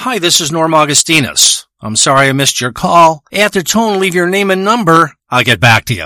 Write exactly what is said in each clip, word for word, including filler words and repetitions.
Hi, this is Norm Augustinus. I'm sorry I missed your call. After tone, leave your name and number. I'll get back to you.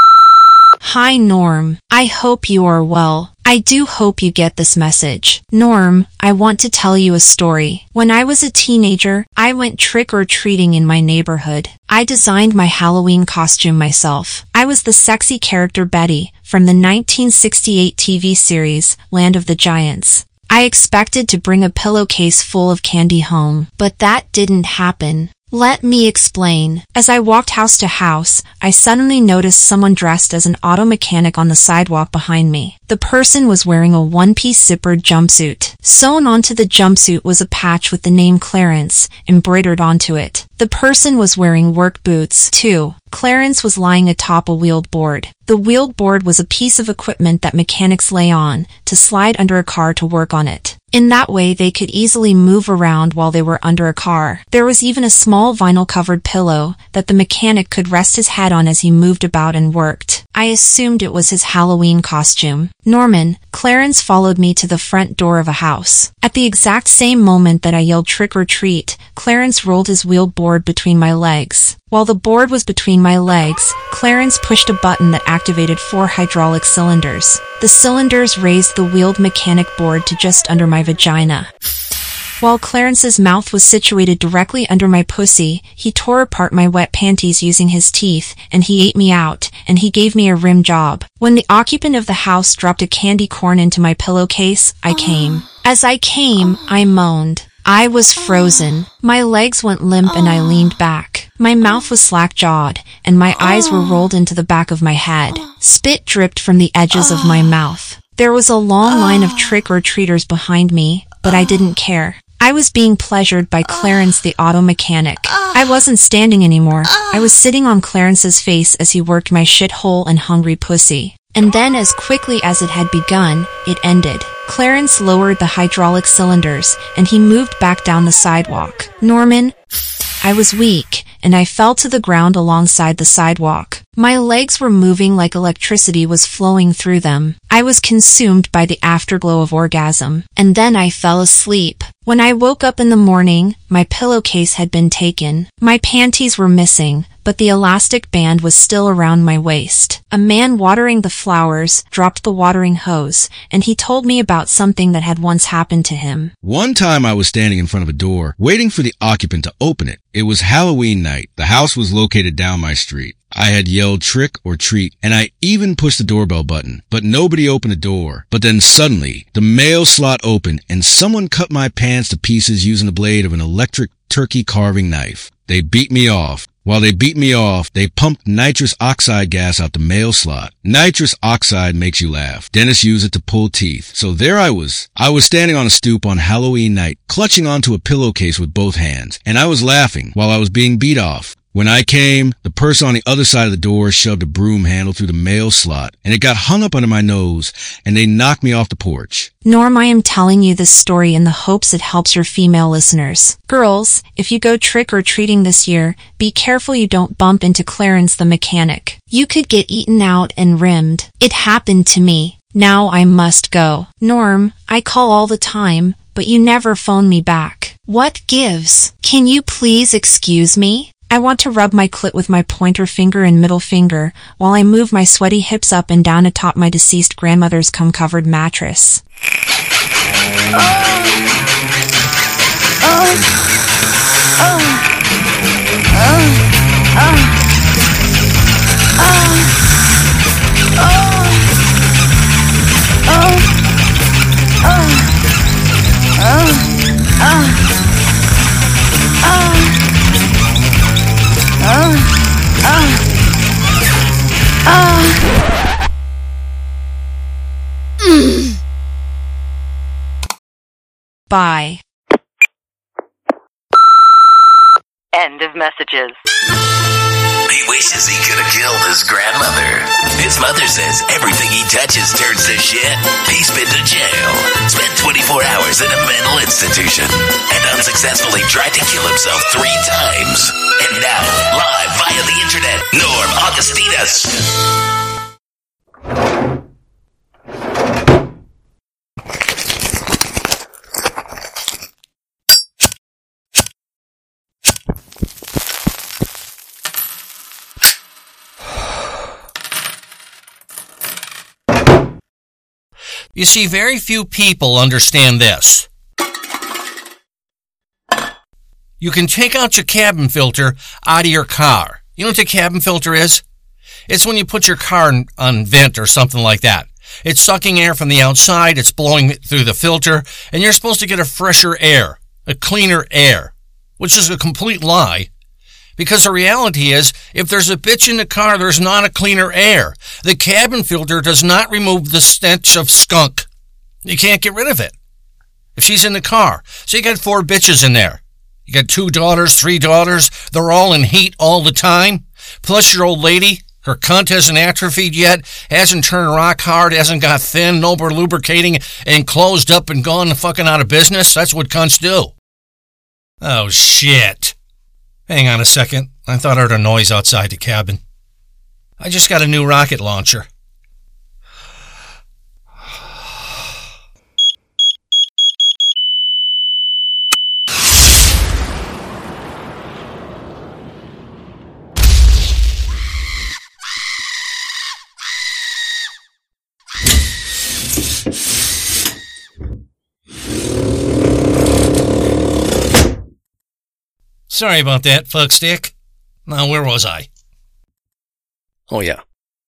Hi, Norm. I hope you are well. I do hope you get this message. Norm, I want to tell you a story. When I was a teenager, I went trick-or-treating in my neighborhood. I designed my Halloween costume myself. I was the sexy character Betty from the nineteen sixty-eight T V series, Land of the Giants. I expected to bring a pillowcase full of candy home, but that didn't happen. Let me explain. As I walked house to house, I suddenly noticed someone dressed as an auto mechanic on the sidewalk behind me. The person was wearing a one-piece zippered jumpsuit. Sewn onto the jumpsuit was a patch with the name Clarence embroidered onto it. The person was wearing work boots, too. Clarence was lying atop a wheeled board. The wheeled board was a piece of equipment that mechanics lay on to slide under a car to work on it. In that way, they could easily move around while they were under a car. There was even a small vinyl-covered pillow that the mechanic could rest his head on as he moved about and worked. I assumed it was his Halloween costume. Norman, Clarence followed me to the front door of a house. At the exact same moment that I yelled trick or treat, Clarence rolled his wheeled board between my legs. While the board was between my legs, Clarence pushed a button that activated four hydraulic cylinders. The cylinders raised the wheeled mechanic board to just under my vagina. While Clarence's mouth was situated directly under my pussy, he tore apart my wet panties using his teeth, and he ate me out, and he gave me a rim job. When the occupant of the house dropped a candy corn into my pillowcase, I came. As I came, I moaned. I was frozen. My legs went limp and I leaned back. My mouth was slack-jawed, and my eyes were rolled into the back of my head. Spit dripped from the edges of my mouth. There was a long line of trick-or-treaters behind me, but I didn't care. I was being pleasured by Clarence the auto mechanic. I wasn't standing anymore. I was sitting on Clarence's face as he worked my shithole and hungry pussy. And then as quickly as it had begun, it ended. Clarence lowered the hydraulic cylinders, and he moved back down the sidewalk. Norman, I was weak, and I fell to the ground alongside the sidewalk. My legs were moving like electricity was flowing through them. I was consumed by the afterglow of orgasm, and then I fell asleep. When I woke up in the morning, my pillowcase had been taken. My panties were missing, but the elastic band was still around my waist. A man watering the flowers dropped the watering hose, and he told me about something that had once happened to him. One time I was standing in front of a door, waiting for the occupant to open it. It was Halloween night. The house was located down my street. I had yelled trick or treat, and I even pushed the doorbell button, but nobody opened the door. But then suddenly, the mail slot opened, and someone cut my pants to pieces using the blade of an electric turkey carving knife. They beat me off. While they beat me off, they pumped nitrous oxide gas out the mail slot. Nitrous oxide makes you laugh. Dentists use it to pull teeth. So there I was. I was standing on a stoop on Halloween night, clutching onto a pillowcase with both hands, and I was laughing while I was being beat off. When I came, the person on the other side of the door shoved a broom handle through the mail slot, and it got hung up under my nose, and they knocked me off the porch. Norm, I am telling you this story in the hopes it helps your female listeners. Girls, if you go trick-or-treating this year, be careful you don't bump into Clarence the mechanic. You could get eaten out and rimmed. It happened to me. Now I must go. Norm, I call all the time, but you never phone me back. What gives? Can you please excuse me? I want to rub my clit with my pointer finger and middle finger while I move my sweaty hips up and down atop my deceased grandmother's cum-covered mattress. Oh. Oh. Oh. Oh. Oh. Bye. End of messages. He wishes he could have killed his grandmother. His mother says everything he touches turns to shit. He's been to jail, spent twenty-four hours in a mental institution, and unsuccessfully tried to kill himself three times. And now, live via the internet, Norm Augustinus. You see, very few people understand this. You can take out your cabin filter out of your car. You know what the cabin filter is? It's when you put your car on vent or something like that. It's sucking air from the outside, it's blowing it through the filter, and you're supposed to get a fresher air, a cleaner air, which is a complete lie. Because the reality is, if there's a bitch in the car, there's not a cleaner air. The cabin filter does not remove the stench of skunk. You can't get rid of it if she's in the car. So you got four bitches in there. You got two daughters, three daughters. They're all in heat all the time. Plus your old lady, her cunt hasn't atrophied yet, hasn't turned rock hard, hasn't got thin, no more lubricating, and closed up and gone fucking out of business. That's what cunts do. Oh, shit. Hang on a second. I thought I heard a noise outside the cabin. I just got a new rocket launcher. Sorry about that, fuckstick. Now, where was I? Oh, yeah.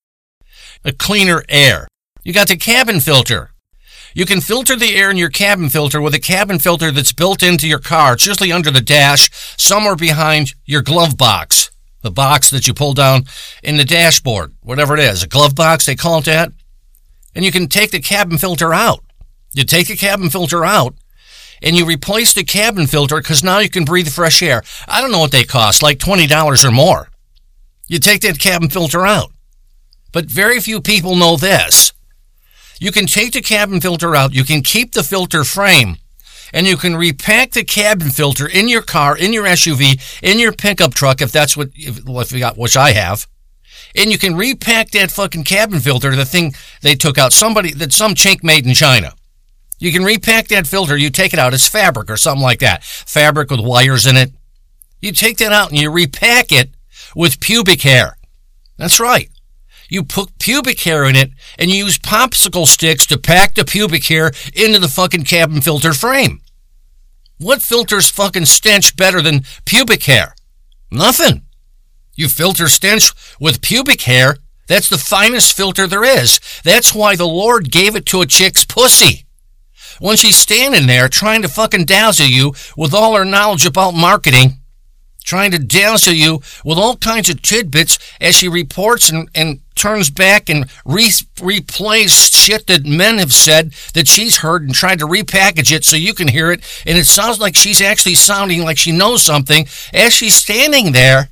A cleaner air. You got the cabin filter. You can filter the air in your cabin filter with a cabin filter that's built into your car. It's usually under the dash, somewhere behind your glove box. The box that you pull down in the dashboard, whatever it is. A glove box, they call it that. And you can take the cabin filter out. You take the cabin filter out, and you replace the cabin filter because now you can breathe fresh air. I don't know what they cost, like twenty dollars or more. You take that cabin filter out. But very few people know this. You can take the cabin filter out, you can keep the filter frame, and you can repack the cabin filter in your car, in your S U V, in your pickup truck, if that's what, if, if you got, which I have. And you can repack that fucking cabin filter, the thing they took out, somebody, that some chink made in China. You can repack that filter, you take it out, it's fabric or something like that. Fabric with wires in it. You take that out and you repack it with pubic hair. That's right. You put pubic hair in it and you use popsicle sticks to pack the pubic hair into the fucking cabin filter frame. What filters fucking stench better than pubic hair? Nothing. You filter stench with pubic hair, that's the finest filter there is. That's why the Lord gave it to a chick's pussy. When she's standing there trying to fucking dazzle you with all her knowledge about marketing, trying to dazzle you with all kinds of tidbits as she reports and, and turns back and re- replays shit that men have said that she's heard and tried to repackage it so you can hear it, and it sounds like she's actually sounding like she knows something. As she's standing there,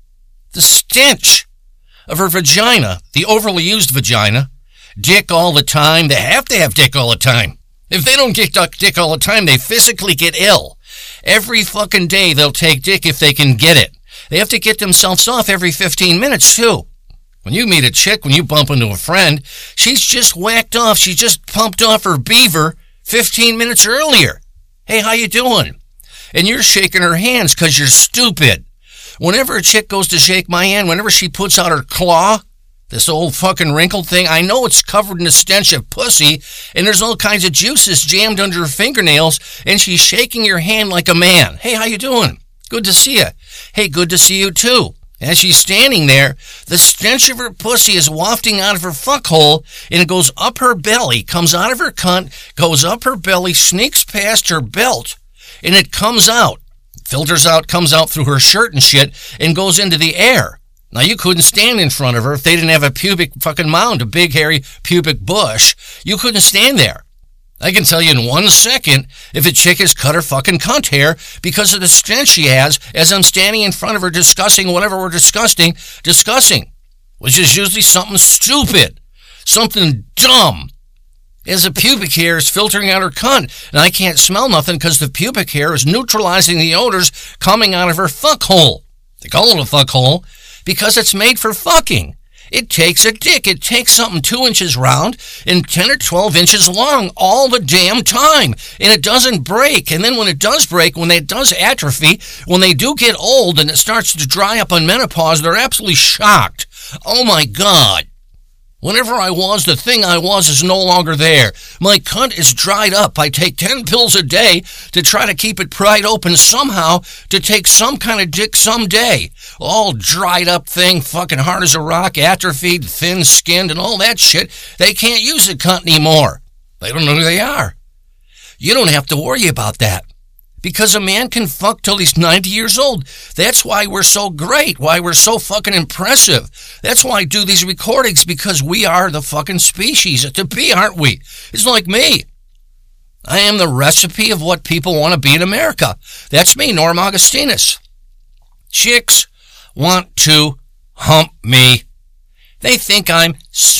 the stench of her vagina, the overly used vagina, dick all the time, they have to have dick all the time. If they don't get dick all the time, they physically get ill. Every fucking day they'll take dick if they can get it. They have to get themselves off every fifteen minutes, too. When you meet a chick, when you bump into a friend, she's just whacked off. She just pumped off her beaver fifteen minutes earlier. Hey, how you doing? And you're shaking her hands because you're stupid. Whenever a chick goes to shake my hand, whenever she puts out her claw, this old fucking wrinkled thing, I know it's covered in the stench of pussy, and there's all kinds of juices jammed under her fingernails, and she's shaking your hand like a man. Hey, how you doing? Good to see you. Hey, good to see you too. As she's standing there, the stench of her pussy is wafting out of her fuckhole, and it goes up her belly, comes out of her cunt, goes up her belly, sneaks past her belt, and it comes out. Filters out, comes out through her shirt and shit, and goes into the air. Now, you couldn't stand in front of her if they didn't have a pubic fucking mound, a big, hairy pubic bush. You couldn't stand there. I can tell you in one second if a chick has cut her fucking cunt hair because of the stench she has as I'm standing in front of her discussing whatever we're discussing, discussing, which is usually something stupid, something dumb. As the pubic hair is filtering out her cunt, and I can't smell nothing because the pubic hair is neutralizing the odors coming out of her fuckhole. They call it a fuckhole because it's made for fucking. It takes a dick. It takes something two inches round and ten or twelve inches long all the damn time. And it doesn't break. And then when it does break, when it does atrophy, when they do get old and it starts to dry up on menopause, they're absolutely shocked. Oh my God. Whenever I was, the thing I was is no longer there. My cunt is dried up. I take ten pills a day to try to keep it pried open somehow to take some kind of dick someday. All dried up thing, fucking hard as a rock, atrophied, thin-skinned, and all that shit. They can't use the cunt anymore. They don't know who they are. You don't have to worry about that. Because a man can fuck till he's ninety years old. That's why we're so great, why we're so fucking impressive. That's why I do these recordings, because we are the fucking species to be, aren't we? It's like me. I am the recipe of what people want to be in America. That's me, Norm Augustinus. Chicks want to hump me. They think I'm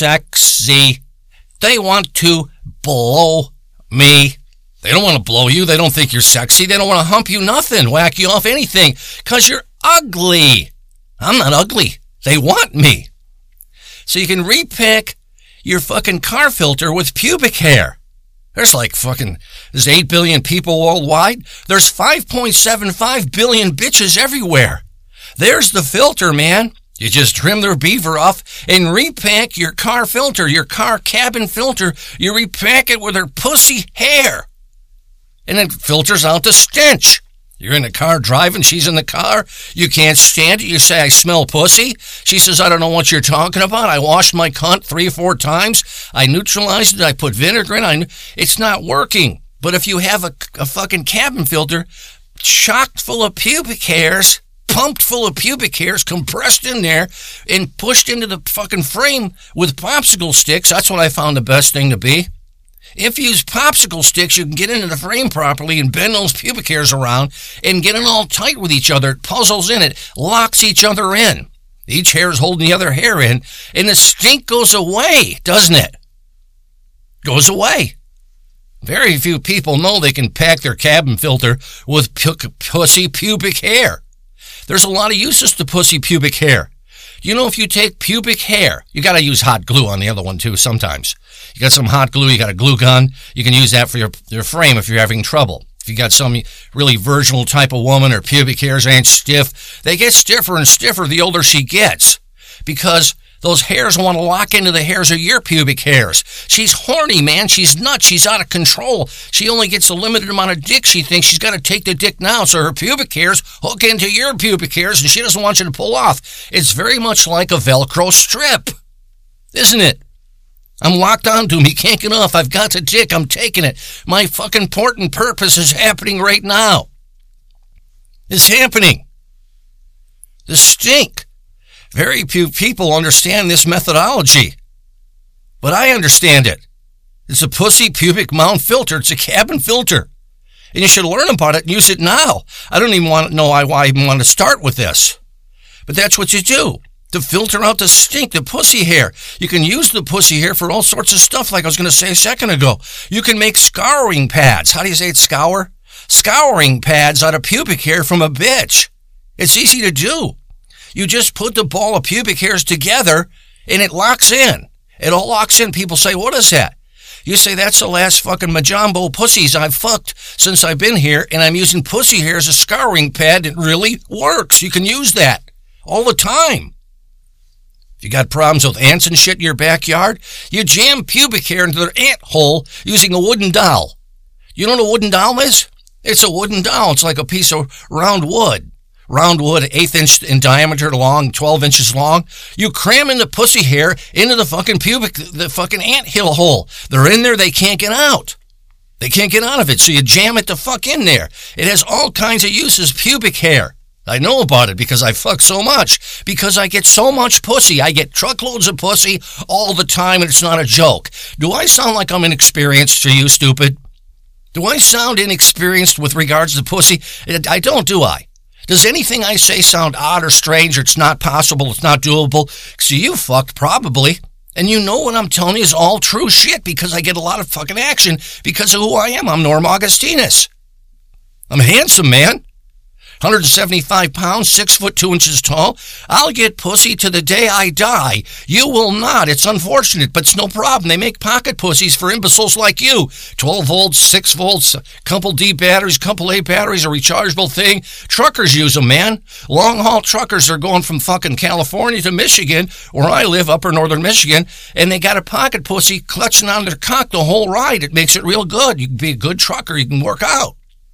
sexy. They want to blow me. They don't want to blow you. They don't think you're sexy. They don't want to hump you, nothing, whack you off, anything, because you're ugly. I'm not ugly. They want me. So you can repick your fucking car filter with pubic hair. There's like fucking, there's eight billion people worldwide. There's five point seven five billion bitches everywhere. There's the filter, man. You just trim their beaver off and repack your car filter, your car cabin filter. You repack it with her pussy hair. And it filters out the stench. You're in the car driving, she's in the car. You can't stand it. You say, I smell pussy. She says, I don't know what you're talking about. I washed my cunt three or four times. I neutralized it. I put vinegar in it. It's not working. But if you have a, a fucking cabin filter chocked full of pubic hairs, pumped full of pubic hairs, compressed in there, and pushed into the fucking frame with popsicle sticks, that's what I found the best thing to be. If you use popsicle sticks, you can get into the frame properly and bend those pubic hairs around and get it all tight with each other. It puzzles in, it locks each other in. Each hair is holding the other hair in, and the stink goes away, doesn't it? Goes away. Very few people know they can pack their cabin filter with pu- pussy pubic hair. There's a lot of uses to pussy pubic hair. You know, if you take pubic hair, you got to use hot glue on the other one, too, sometimes. You got some hot glue, you got a glue gun, you can use that for your, your frame if you're having trouble. If you got some really virginal type of woman, her pubic hairs ain't stiff, they get stiffer and stiffer the older she gets, because those hairs want to lock into the hairs of your pubic hairs. She's horny, man. She's nuts. She's out of control. She only gets a limited amount of dick. She thinks she's got to take the dick now, so her pubic hairs hook into your pubic hairs, and she doesn't want you to pull off. It's very much like a Velcro strip, isn't it? I'm locked onto him. He can't get off. I've got the dick. I'm taking it. My fucking important purpose is happening right now. It's happening. The stink. Very few people understand this methodology, but I understand it. It's a pussy pubic mound filter. It's a cabin filter, and you should learn about it and use it now. I don't even want to know why I even want to start with this, but that's what you do to filter out the stink, the pussy hair. You can use the pussy hair for all sorts of stuff, like I was going to say a second ago. You can make scouring pads. How do you say it, scour? Scouring pads out of pubic hair from a bitch. It's easy to do. You just put the ball of pubic hairs together, and it locks in. It all locks in. People say, what is that? You say, that's the last fucking majambo pussies I've fucked since I've been here, and I'm using pussy hair as a scouring pad. It really works. You can use that all the time. If you got problems with ants and shit in your backyard, you jam pubic hair into their ant hole using a wooden dowel. You know what a wooden dowel is? It's a wooden dowel. It's like a piece of round wood. Round wood, eighth inch in diameter long, twelve inches long. You cram in the pussy hair into the fucking pubic, the fucking anthill hole. They're in there, they can't get out. They can't get out of it, so you jam it the fuck in there. It has all kinds of uses, pubic hair. I know about it because I fuck so much. Because I get so much pussy. I get truckloads of pussy all the time, and it's not a joke. Do I sound like I'm inexperienced to you, stupid? Do I sound inexperienced with regards to pussy? I don't, do I? Does anything I say sound odd or strange, or it's not possible, it's not doable? So you fucked, probably. And you know what I'm telling you is all true shit, because I get a lot of fucking action because of who I am. I'm Norm Augustinus. I'm handsome, man. one hundred seventy-five pounds, six foot two inches tall. I'll get pussy to the day I die. You will not. It's unfortunate, but it's no problem. They make pocket pussies for imbeciles like you. twelve volts, six volts, couple D batteries, couple A batteries, a rechargeable thing. Truckers use them, man. Long-haul truckers are going from fucking California to Michigan, where I live, upper northern Michigan, and they got a pocket pussy clutching on their cock the whole ride. It makes it real good. You can be a good trucker. You can work out.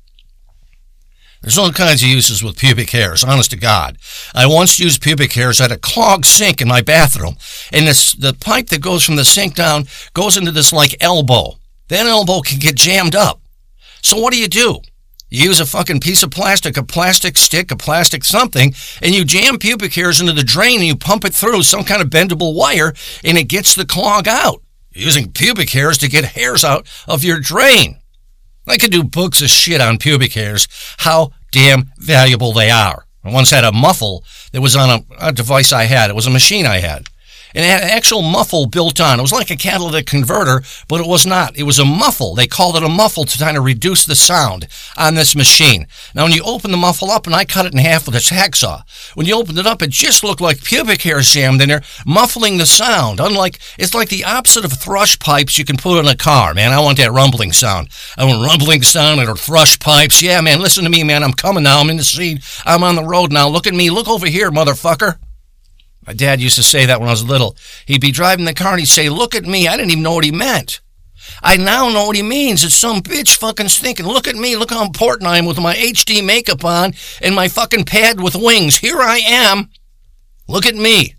There's all kinds of uses with pubic hairs, honest to God. I once used pubic hairs at a clogged sink in my bathroom, and this, the pipe that goes from the sink down goes into this, like, elbow. That elbow can get jammed up. So what do you do? You use a fucking piece of plastic, a plastic stick, a plastic something, and you jam pubic hairs into the drain, and you pump it through some kind of bendable wire, and it gets the clog out. You're using pubic hairs to get hairs out of your drain. I could do books of shit on pubic hairs, how damn valuable they are. I once had a muffle that was on a, a device I had. It was a machine I had. And it had an actual muffle built on. It was like a catalytic converter, but it was not. It was a muffle. They called it a muffle to kind of reduce the sound on this machine. Now, when you open the muffle up, and I cut it in half with a hacksaw, when you opened it up, it just looked like pubic hairs jammed in there, muffling the sound. Unlike, it's like the opposite of thrush pipes you can put in a car, man. I want that rumbling sound. I want rumbling sound or thrush pipes. Yeah, man, listen to me, man. I'm coming now. I'm in the scene. I'm on the road now. Look at me. Look over here, motherfucker. My dad used to say that when I was little. He'd be driving the car and he'd say, look at me. I didn't even know what he meant. I now know what he means. It's some bitch fucking thinking, look at me. Look how important I am with my H D makeup on and my fucking pad with wings. Here I am. Look at me.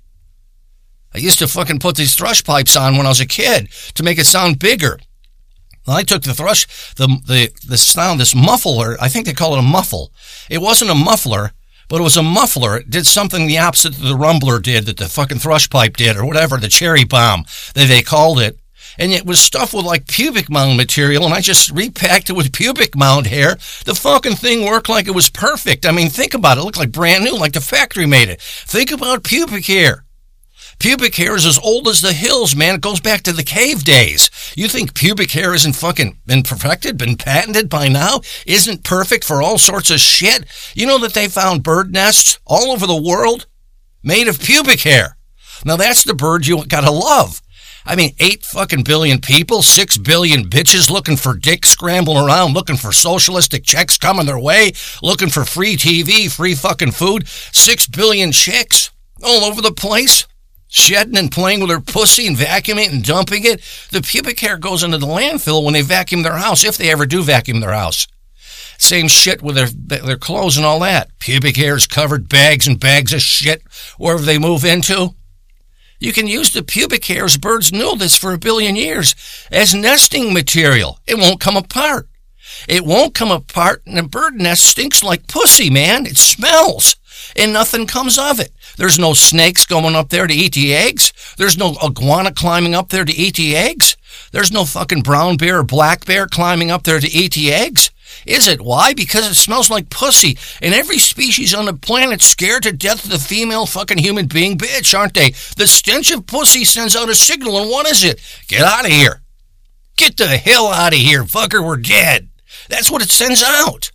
I used to fucking put these thrush pipes on when I was a kid to make it sound bigger. Well, I took the thrush, the, the, the sound, this muffler. I think they call it a muffle. It wasn't a muffler. But it was a muffler. It did something the opposite that the rumbler did, that the fucking thrush pipe did, or whatever, the cherry bomb that they called it. And it was stuffed with like pubic mound material, and I just repacked it with pubic mound hair. The fucking thing worked like it was perfect. I mean, think about it. It looked like brand new, like the factory made it. Think about pubic hair. Pubic hair is as old as the hills, man. It goes back to the cave days. You think pubic hair isn't fucking been perfected, been patented by now? Isn't perfect for all sorts of shit? You know that they found bird nests all over the world made of pubic hair. Now that's the bird you gotta love. I mean, eight fucking billion people, six billion bitches looking for dick scrambling around, looking for socialistic checks coming their way, looking for free T V, free fucking food, six billion chicks all over the place. Shedding and playing with her pussy and vacuuming it and dumping it. The pubic hair goes into the landfill when they vacuum their house, if they ever do vacuum their house. Same shit with their their clothes and all that. Pubic hair is covered, bags and bags of shit wherever they move into. You can use the pubic hairs, birds knew this for a billion years, as nesting material. It won't come apart. It won't come apart, and a bird nest stinks like pussy, man. It smells, and nothing comes of it. There's no snakes going up there to eat the eggs. There's no iguana climbing up there to eat the eggs. There's no fucking brown bear or black bear climbing up there to eat the eggs. Is it? Why? Because it smells like pussy. And every species on the planet's scared to death of the female fucking human being bitch, aren't they? The stench of pussy sends out a signal, and what is it? Get out of here. Get the hell out of here, fucker. We're dead. That's what it sends out.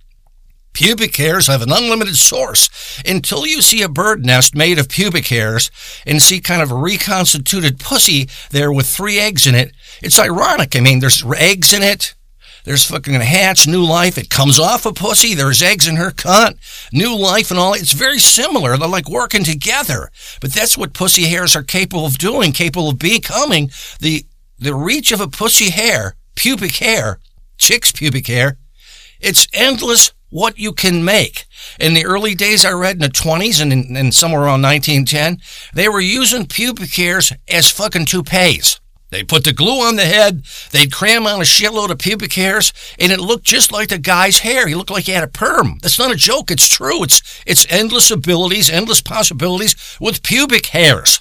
Pubic hairs have an unlimited source. Until you see a bird nest made of pubic hairs and see kind of a reconstituted pussy there with three eggs in it, it's ironic. I mean, there's eggs in it. There's fucking hatch, new life. It comes off a pussy. There's eggs in her cunt, new life and all. It's very similar. They're like working together. But that's what pussy hairs are capable of doing, capable of becoming. The, the reach of a pussy hair, pubic hair, chick's pubic hair, it's endless what you can make. In the early days I read in the twenties and, in, and somewhere around nineteen ten, they were using pubic hairs as fucking toupees. They put the glue on the head, they'd cram on a shitload of pubic hairs, and it looked just like the guy's hair. He looked like he had a perm. That's not a joke, it's true. It's, it's endless abilities, endless possibilities with pubic hairs.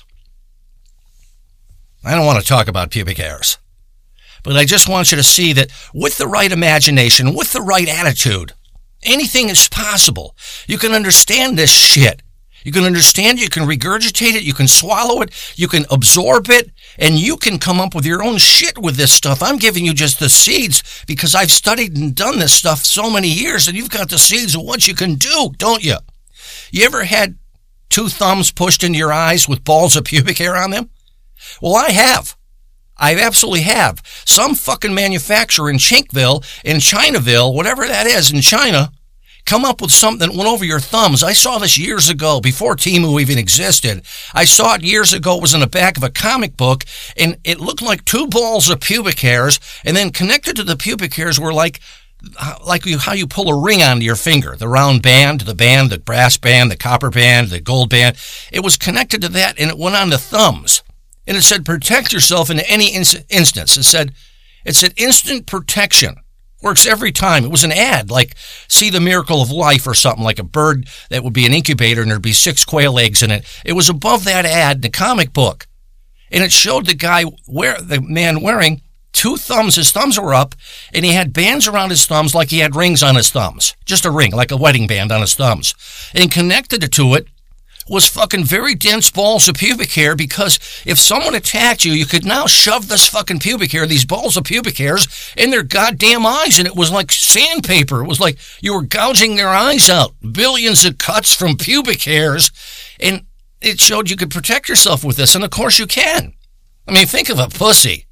I don't want to talk about pubic hairs, but I just want you to see that with the right imagination, with the right attitude, anything is possible. You can understand this shit. You can understand it, you can regurgitate it, you can swallow it, you can absorb it, and you can come up with your own shit with this stuff. I'm giving you just the seeds because I've studied and done this stuff so many years, and you've got the seeds of what you can do, don't you? You ever had two thumbs pushed into your eyes with balls of pubic hair on them? Well, I have. I absolutely have. Some fucking manufacturer in Chinkville, in Chinaville, whatever that is in China, come up with something that went over your thumbs. I saw this years ago, before Temu even existed. I saw it years ago. It was in the back of a comic book, and it looked like two balls of pubic hairs, and then connected to the pubic hairs were like like you, how you pull a ring onto your finger, the round band, the band, the brass band, the copper band, the gold band. It was connected to that, and it went on the thumbs. And it said, protect yourself in any in- instance. It said, it said instant protection. Works every time. It was an ad, like See the Miracle of Life or something, like a bird that would be an incubator and there'd be six quail eggs in it. It was above that ad in the comic book. And it showed the guy, wear, the man wearing two thumbs. His thumbs were up, and he had bands around his thumbs like he had rings on his thumbs. Just a ring, like a wedding band on his thumbs. And connected to it was fucking very dense balls of pubic hair, because if someone attacked you, you could now shove this fucking pubic hair, these balls of pubic hairs, in their goddamn eyes, and it was like sandpaper. It was like you were gouging their eyes out. Billions of cuts from pubic hairs, and it showed you could protect yourself with this, and of course you can. I mean, think of a pussy.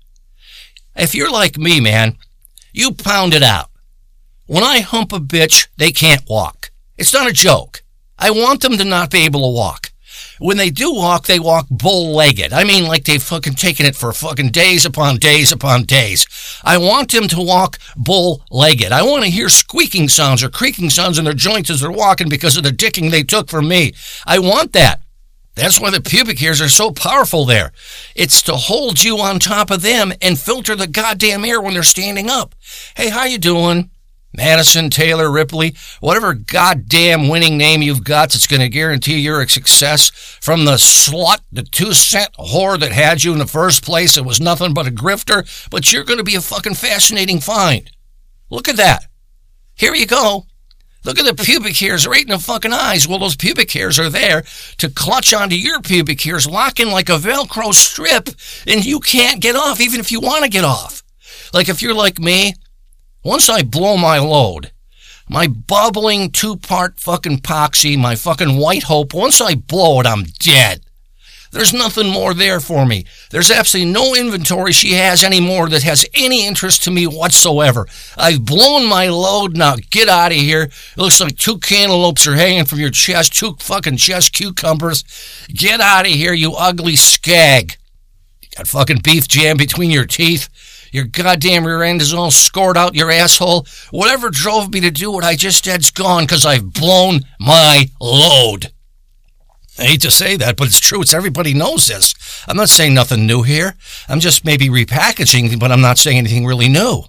If you're like me, man, you pound it out. When I hump a bitch, they can't walk. It's not a joke. I want them to not be able to walk. When they do walk, they walk bull-legged. I mean, like they've fucking taken it for fucking days upon days upon days. I want them to walk bull-legged. I want to hear squeaking sounds or creaking sounds in their joints as they're walking because of the dicking they took from me. I want that. That's why the pubic hairs are so powerful there. It's to hold you on top of them and filter the goddamn air when they're standing up. Hey, how you doing? Madison, Taylor, Ripley, whatever goddamn winning name you've got that's going to guarantee you're a success, from the slut, the two-cent whore that had you in the first place. It was nothing but a grifter, but you're going to be a fucking fascinating find. Look at that. Here you go. Look at the pubic hairs right in the fucking eyes. Well, those pubic hairs are there to clutch onto your pubic hairs, lock in like a Velcro strip, and you can't get off even if you want to get off. Like if you're like me, once I blow my load, my bubbling two-part fucking poxy, my fucking white hope, once I blow it, I'm dead. There's nothing more there for me. There's absolutely no inventory she has anymore that has any interest to me whatsoever. I've blown my load. Now get out of here. It looks like two cantaloupes are hanging from your chest, two fucking chest cucumbers. Get out of here, you ugly skag. You got fucking beef jam between your teeth. Your goddamn rear end is all scored out your asshole. Whatever drove me to do what I just did's gone because I've blown my load. I hate to say that, but it's true. It's everybody knows this. I'm not saying nothing new here. I'm just maybe repackaging, but I'm not saying anything really new.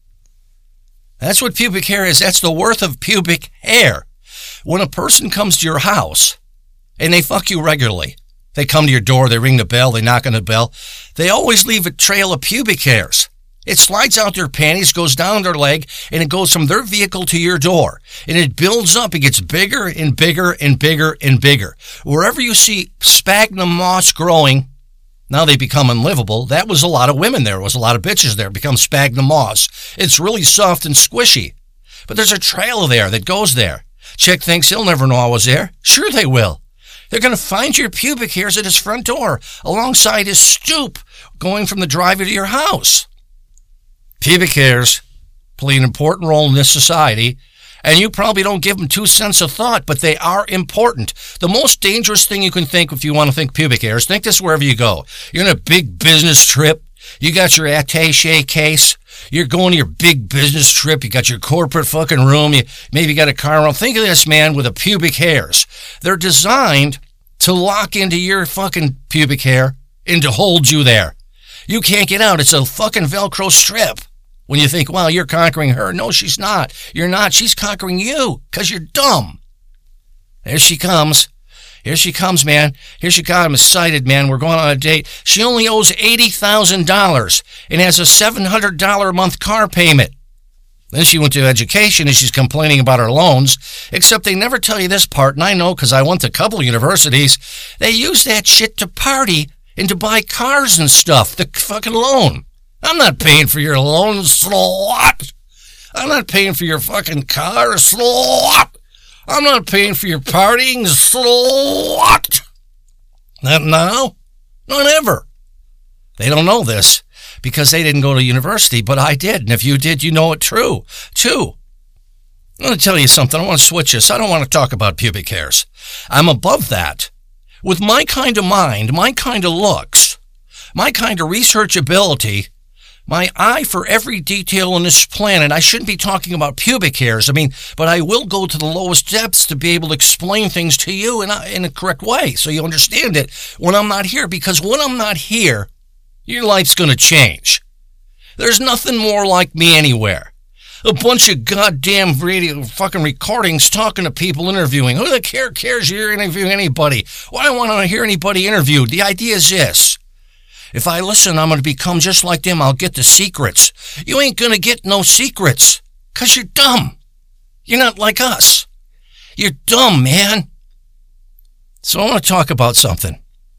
That's what pubic hair is. That's the worth of pubic hair. When a person comes to your house and they fuck you regularly, they come to your door, they ring the bell, they knock on the bell, they always leave a trail of pubic hairs. It slides out their panties, goes down their leg, and it goes from their vehicle to your door. And it builds up. It gets bigger and bigger and bigger and bigger. Wherever you see sphagnum moss growing, now they become unlivable. That was a lot of women there. It was a lot of bitches there. It becomes sphagnum moss. It's really soft and squishy. But there's a trail there that goes there. Chick thinks he'll never know I was there. Sure they will. They're going to find your pubic hairs at his front door, alongside his stoop, going from the driveway to your house. Pubic hairs play an important role in this society, and you probably don't give them two cents a thought, but they are important. The most dangerous thing you can think if you want to think pubic hairs, think this wherever you go. You're on a big business trip. You got your attaché case. You're going to your big business trip. You got your corporate fucking room. You maybe got a car around. Think of this, man, with the pubic hairs. They're designed to lock into your fucking pubic hair and to hold you there. You can't get out. It's a fucking Velcro strip. When you think, well, you're conquering her. No, she's not. You're not. She's conquering you because you're dumb. There she comes. Here she comes, man. Here she comes. I'm excited, man. We're going on a date. She only owes eighty thousand dollars and has a seven hundred dollars a month car payment. Then she went to education and she's complaining about her loans, except they never tell you this part, and I know because I went to a couple universities. They use that shit to party and to buy cars and stuff, the fucking loan. I'm not paying for your loan, slut. I'm not paying for your fucking car, slut. I'm not paying for your partying, slut. Not now, not ever. They don't know this because they didn't go to university, but I did. And if you did, you know it true, too. I'm going to tell you something. I want to switch this. I don't want to talk about pubic hairs. I'm above that. With my kind of mind, my kind of looks, my kind of research ability, my eye for every detail on this planet, I shouldn't be talking about pubic hairs. I mean, but I will go to the lowest depths to be able to explain things to you in a, in a correct way so you understand it when I'm not here. Because when I'm not here, your life's going to change. There's nothing more like me anywhere. A bunch of goddamn radio fucking recordings talking to people interviewing. Who the care cares you're interviewing anybody? Why do I want to hear anybody interviewed? The idea is this. If I listen, I'm going to become just like them. I'll get the secrets. You ain't going to get no secrets because you're dumb. You're not like us. You're dumb, man. So I want to talk about something.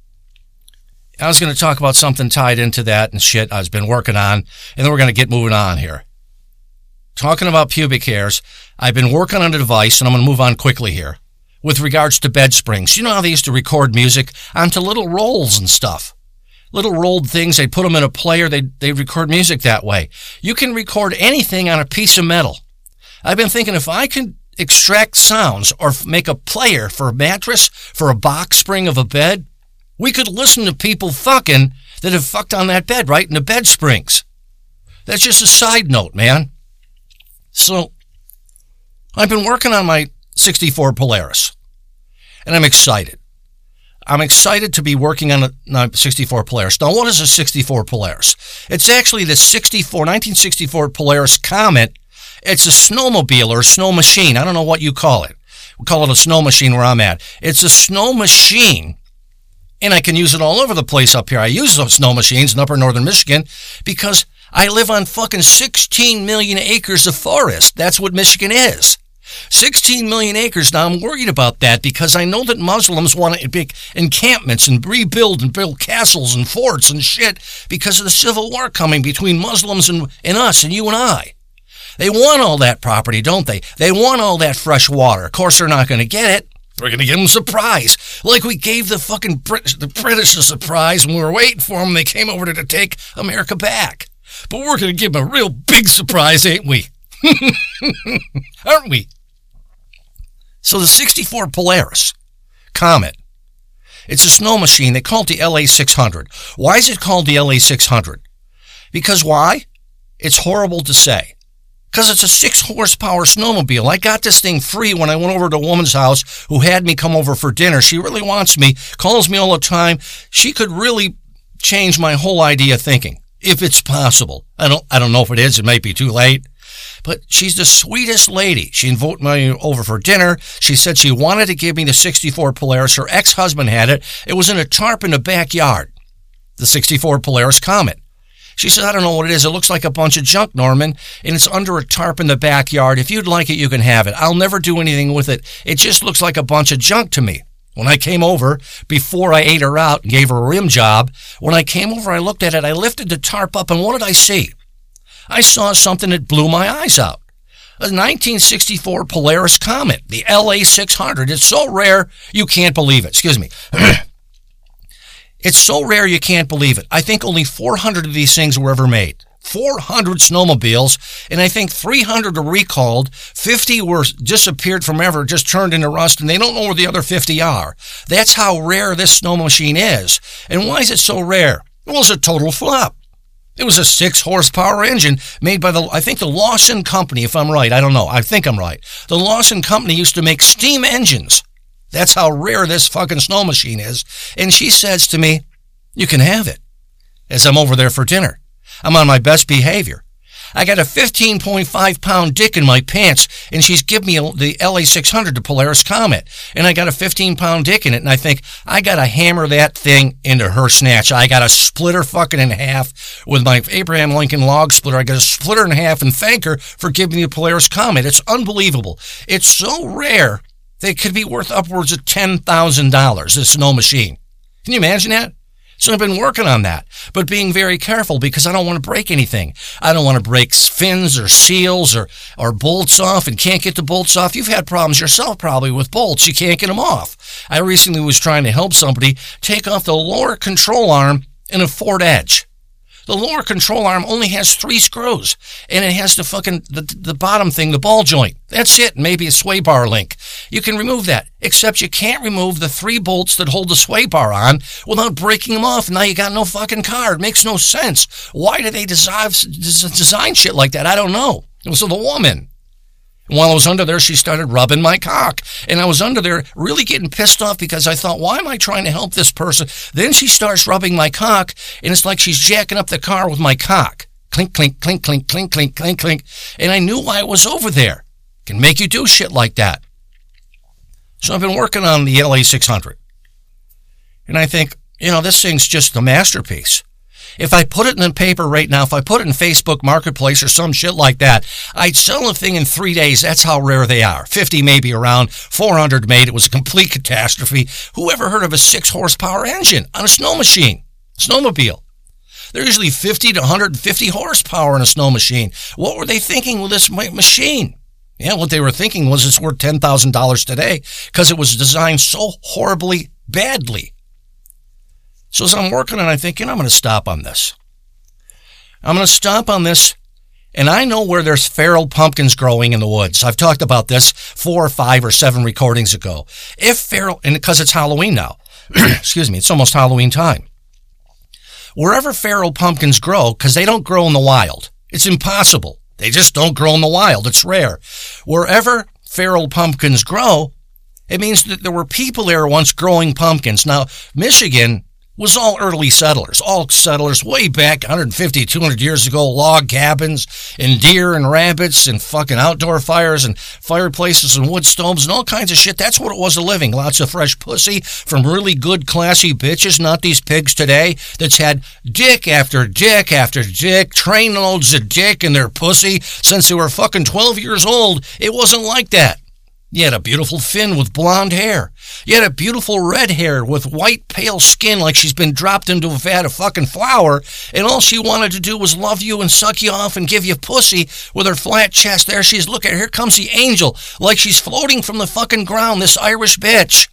I was going to talk about something tied into that and shit I've been working on, and then we're going to get moving on here. Talking about pubic hairs, I've been working on a device, and I'm going to move on quickly here, with regards to bed springs. You know how they used to record music onto little rolls and stuff? Little rolled things, they'd put them in a player, they'd, they'd record music that way. You can record anything on a piece of metal. I've been thinking if I can extract sounds or make a player for a mattress, for a box spring of a bed, we could listen to people fucking that have fucked on that bed, right, in the bed springs. That's just a side note, man. So, I've been working on my sixty-four Polaris, and I'm excited. I'm excited to be working on a sixty-four Polaris. Now, what is a sixty-four Polaris? It's actually the sixty-four, nineteen sixty-four Polaris Comet. It's a snowmobile or a snow machine. I don't know what you call it. We call it a snow machine where I'm at. It's a snow machine, and I can use it all over the place up here. I use those snow machines in upper northern Michigan because I live on fucking sixteen million acres of forest. That's what Michigan is. sixteen million acres. Now, I'm worried about that because I know that Muslims want to make encampments and rebuild and build castles and forts and shit because of the civil war coming between Muslims and, and us and you and I. They want all that property, don't they? They want all that fresh water. Of course, they're not going to get it. We're going to give them a surprise. Like we gave the fucking British, the British a surprise when we were waiting for them. They came over to take America back. But we're going to give them a real big surprise, ain't we? Aren't we? So the sixty-four Polaris Comet, it's a snow machine. They call it the L A six hundred. Why is it called the L A six hundred? Because why? It's horrible to say. Because it's a six horsepower snowmobile. I got this thing free when I went over to a woman's house who had me come over for dinner. She really wants me, calls me all the time. She could really change my whole idea of thinking, if it's possible. I don't I don't know if it is. It might be too late. But she's the sweetest lady. She invited me over for dinner. She said she wanted to give me the sixty-four Polaris. Her ex-husband had it. It was in a tarp in the backyard, the sixty-four Polaris Comet. She said, I don't know what it is. It looks like a bunch of junk, Norman, and it's under a tarp in the backyard. If you'd like it, you can have it. I'll never do anything with it. It just looks like a bunch of junk to me. When I came over, before I ate her out and gave her a rim job, when I came over, I looked at it, I lifted the tarp up, and what did I see? I saw something that blew my eyes out. A nineteen sixty-four Polaris Comet, the L A six hundred. It's so rare, you can't believe it. Excuse me. It's so rare you can't believe it. I think only four hundred of these things were ever made. four hundred snowmobiles, and I think three hundred are recalled. fifty were disappeared from ever, just turned into rust, and they don't know where the other fifty are. That's how rare this snow machine is. And why is it so rare? Well, it's a total flop. It was a six horsepower engine made by the, I think the Lawson Company, if I'm right. I don't know. I think I'm right. The Lawson Company used to make steam engines. That's how rare this fucking snow machine is. And she says to me, you can have it. As I'm over there for dinner. I'm on my best behavior. I got a fifteen point five pound dick in my pants, and she's giving me the L A six hundred, the Polaris Comet, and I got a fifteen pound dick in it, and I think, I gotta hammer that thing into her snatch. I gotta split her fucking in half with my Abraham Lincoln log splitter. I gotta split her in half and thank her for giving me the Polaris Comet. It's unbelievable. It's so rare that it could be worth upwards of ten thousand dollars, this snow machine. Can you imagine that? So I've been working on that, but being very careful because I don't want to break anything. I don't want to break fins or seals or, or bolts off and can't get the bolts off. You've had problems yourself probably with bolts. You can't get them off. I recently was trying to help somebody take off the lower control arm in a Ford Edge. The lower control arm only has three screws, and it has the fucking, the, the bottom thing, the ball joint. That's it, maybe a sway bar link. You can remove that, except you can't remove the three bolts that hold the sway bar on without breaking them off. Now you got no fucking car. It makes no sense. Why do they design, design shit like that? I don't know. It was the woman. And while I was under there, she started rubbing my cock. And I was under there really getting pissed off because I thought, why am I trying to help this person? Then she starts rubbing my cock, and it's like she's jacking up the car with my cock. Clink, clink, clink, clink, clink, clink, clink, clink. And I knew why I was over there. Can make you do shit like that. So I've been working on the L A six hundred. And I think, you know, this thing's just a masterpiece. If I put it in the paper right now, if I put it in Facebook Marketplace or some shit like that, I'd sell a thing in three days. That's how rare they are. fifty maybe around, four hundred made. It was a complete catastrophe. Who ever heard of a six horsepower engine on a snow machine, snowmobile? They're usually fifty to one hundred fifty horsepower in a snow machine. What were they thinking with this machine? Yeah, what they were thinking was it's worth ten thousand dollars today because it was designed so horribly badly. So as I'm working on it, I think, you know, I'm going to stop on this. I'm going to stop on this, and I know where there's feral pumpkins growing in the woods. I've talked about this four or five or seven recordings ago. If feral, and because it's Halloween now, excuse me, it's almost Halloween time. Wherever feral pumpkins grow, because they don't grow in the wild, it's impossible. They just don't grow in the wild. It's rare. Wherever feral pumpkins grow, it means that there were people there once growing pumpkins. Now, Michigan was all early settlers, all settlers way back one hundred fifty, two hundred years ago, log cabins and deer and rabbits and fucking outdoor fires and fireplaces and wood stoves and all kinds of shit. That's what it was a living. Lots of fresh pussy from really good, classy bitches, not these pigs today that's had dick after dick after dick, trainloads of dick in their pussy since they were fucking twelve years old. It wasn't like that. You had a beautiful Finn with blonde hair. You had a beautiful red hair with white, pale skin like she's been dropped into a vat of fucking flour, and all she wanted to do was love you and suck you off and give you pussy with her flat chest. There she is. Look at her. Here comes the angel, like she's floating from the fucking ground, this Irish bitch.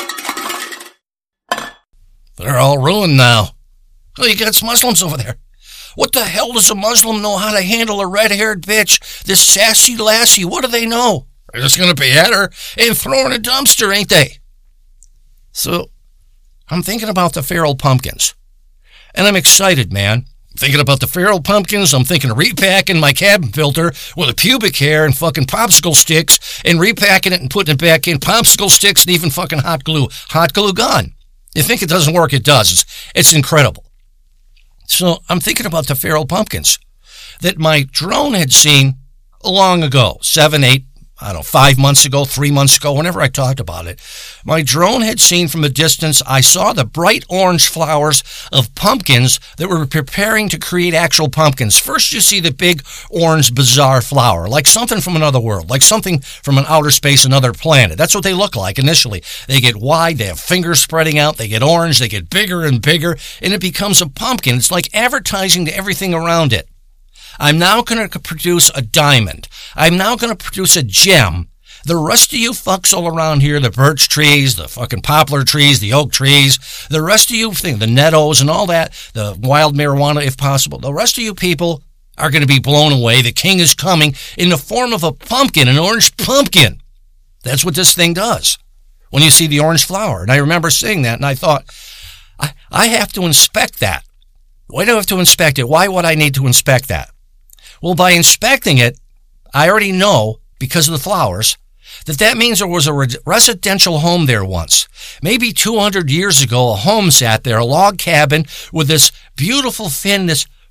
They're all ruined now. Oh, you got some Muslims over there. What the hell does a Muslim know how to handle a red-haired bitch? This sassy lassie, what do they know? They're just going to be at her and throw her in a dumpster, ain't they? So, I'm thinking about the feral pumpkins. And I'm excited, man. I'm thinking about the feral pumpkins. I'm thinking of repacking my cabin filter with a pubic hair and fucking popsicle sticks and repacking it and putting it back in popsicle sticks and even fucking hot glue. Hot glue gun. You think it doesn't work? It does. It's, it's incredible. So, I'm thinking about the feral pumpkins that my drone had seen long ago, seven, eight, I don't know, five months ago, three months ago, whenever I talked about it. My drone had seen from a distance, I saw the bright orange flowers of pumpkins that were preparing to create actual pumpkins. First, you see the big orange bizarre flower, like something from another world, like something from an outer space, another planet. That's what they look like initially. They get wide, they have fingers spreading out, they get orange, they get bigger and bigger, and it becomes a pumpkin. It's like advertising to everything around it. I'm now going to produce a diamond. I'm now going to produce a gem. The rest of you fucks all around here, the birch trees, the fucking poplar trees, the oak trees, the rest of you think the nettos and all that, the wild marijuana if possible, the rest of you people are going to be blown away. The king is coming in the form of a pumpkin, an orange pumpkin. That's what this thing does when you see the orange flower. And I remember seeing that, and I thought, I, I have to inspect that. Why do I have to inspect it? Why would I need to inspect that? Well, by inspecting it, I already know, because of the flowers, that that means there was a re- residential home there once. Maybe two hundred years ago, a home sat there, a log cabin with this beautiful Finn, this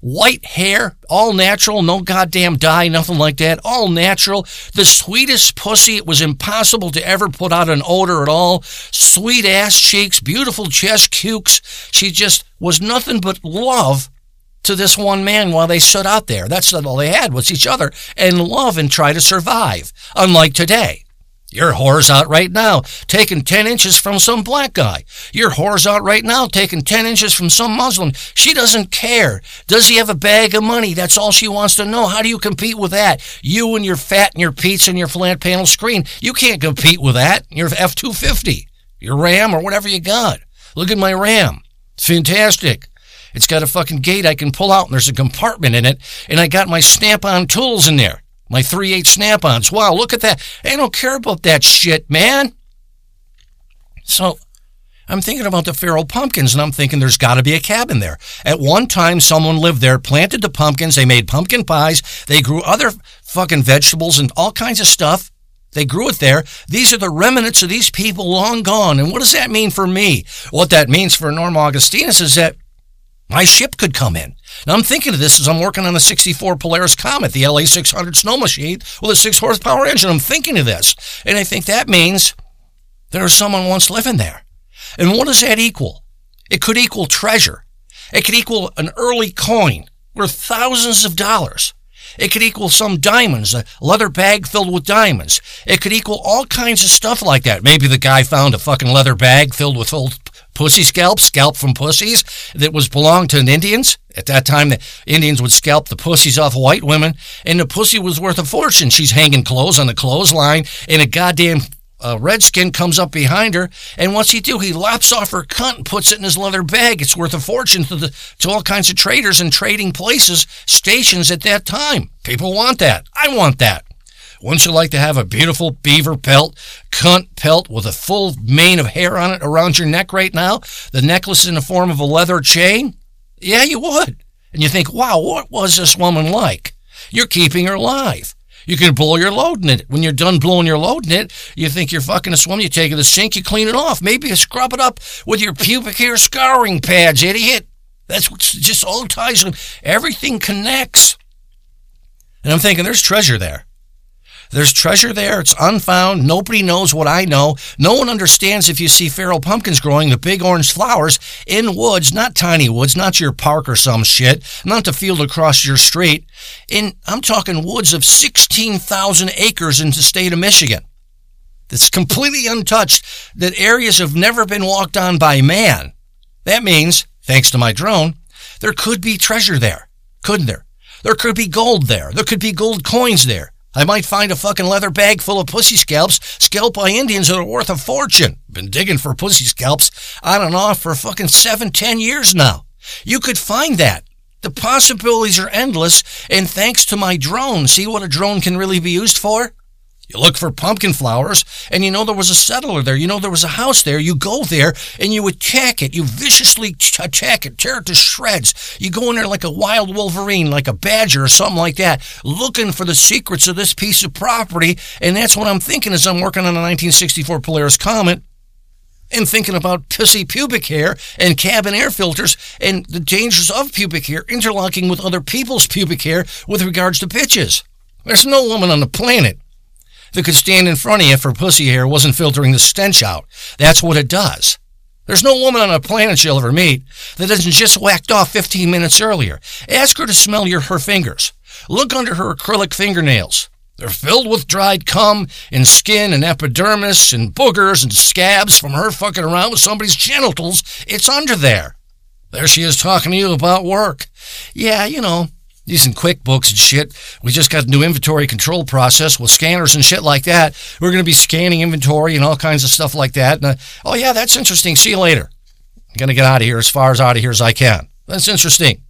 white hair, all natural, no goddamn dye, nothing like that, all natural. The sweetest pussy. It was impossible to ever put out an odor at all. Sweet ass cheeks, beautiful chest cukes. She just was nothing but love to this one man while they stood out there. That's all they had was each other and love and try to survive. Unlike today. Your whore's out right now, taking ten inches from some black guy. Your whore's out right now, taking ten inches from some Muslim. She doesn't care. Does he have a bag of money? That's all she wants to know. How do you compete with that? You and your fat and your Pete's and your flat panel screen. You can't compete with that. Your F two fifty, your Ram, or whatever you got. Look at my Ram. It's fantastic. It's got a fucking gate I can pull out, and there's a compartment in it, and I got my Snap-on tools in there. My three eight Snap-ons. Wow, look at that. I don't care about that shit, man. So, I'm thinking about the feral pumpkins, and I'm thinking there's got to be a cabin there. At one time, someone lived there, planted the pumpkins, they made pumpkin pies, they grew other fucking vegetables and all kinds of stuff. They grew it there. These are the remnants of these people long gone. And what does that mean for me? What that means for Norm Augustinus is that my ship could come in. Now, I'm thinking of this as I'm working on the sixty-four Polaris Comet, the L A six hundred snow machine with a six horsepower engine. I'm thinking of this. And I think that means there's someone once living there. And what does that equal? It could equal treasure. It could equal an early coin worth thousands of dollars. It could equal some diamonds, a leather bag filled with diamonds. It could equal all kinds of stuff like that. Maybe the guy found a fucking leather bag filled with old pussy scalps, scalp from pussies, that was belonged to Indians. At that time, the Indians would scalp the pussies off white women, and the pussy was worth a fortune. She's hanging clothes on the clothesline, and a goddamn uh, redskin comes up behind her, and what's he do? He lops off her cunt and puts it in his leather bag. It's worth a fortune to, the, to all kinds of traders and trading places, stations at that time. People want that. I want that. Wouldn't you like to have a beautiful beaver pelt, cunt pelt with a full mane of hair on it around your neck right now? The necklace in the form of a leather chain? Yeah, you would. And you think, wow, what was this woman like? You're keeping her alive. You can blow your load in it. When you're done blowing your load in it, you think you're fucking a swim, you take it to the sink, you clean it off. Maybe you scrub it up with your pubic hair scouring pads, idiot. That's what just all ties in. Everything connects. And I'm thinking, there's treasure there. There's treasure there. It's unfound. Nobody knows what I know. No one understands if you see feral pumpkins growing, the big orange flowers in woods, not tiny woods, not your park or some shit, not the field across your street. In, I'm talking woods of sixteen thousand acres in the state of Michigan. That's completely untouched, that areas have never been walked on by man. That means, thanks to my drone, there could be treasure there, couldn't there? There could be gold there. There could be gold coins there. I might find a fucking leather bag full of pussy scalps, scalped by Indians that are worth a fortune. Been digging for pussy scalps on and off for fucking seven, ten years now. You could find that. The possibilities are endless, and thanks to my drone, see what a drone can really be used for? You look for pumpkin flowers, and you know there was a settler there. You know there was a house there. You go there, and you attack it. You viciously attack it, tear it to shreds. You go in there like a wild wolverine, like a badger or something like that, looking for the secrets of this piece of property, and that's what I'm thinking as I'm working on a nineteen sixty-four Polaris Comet and thinking about pussy pubic hair and cabin air filters and the dangers of pubic hair interlocking with other people's pubic hair with regards to bitches. There's no woman on the planet that could stand in front of you if her pussy hair wasn't filtering the stench out. That's what it does. There's no woman on the planet you'll ever meet that isn't just whacked off fifteen minutes earlier. Ask her to smell your her fingers. Look under her acrylic fingernails. They're filled with dried cum and skin and epidermis and boogers and scabs from her fucking around with somebody's genitals. It's under there. There she is talking to you about work. Yeah, you know, using QuickBooks and shit. We just got a new inventory control process with scanners and shit like that. We're going to be scanning inventory and all kinds of stuff like that. And, uh, oh, yeah, that's interesting. See you later. I'm going to get out of here as far as out of here as I can. That's interesting.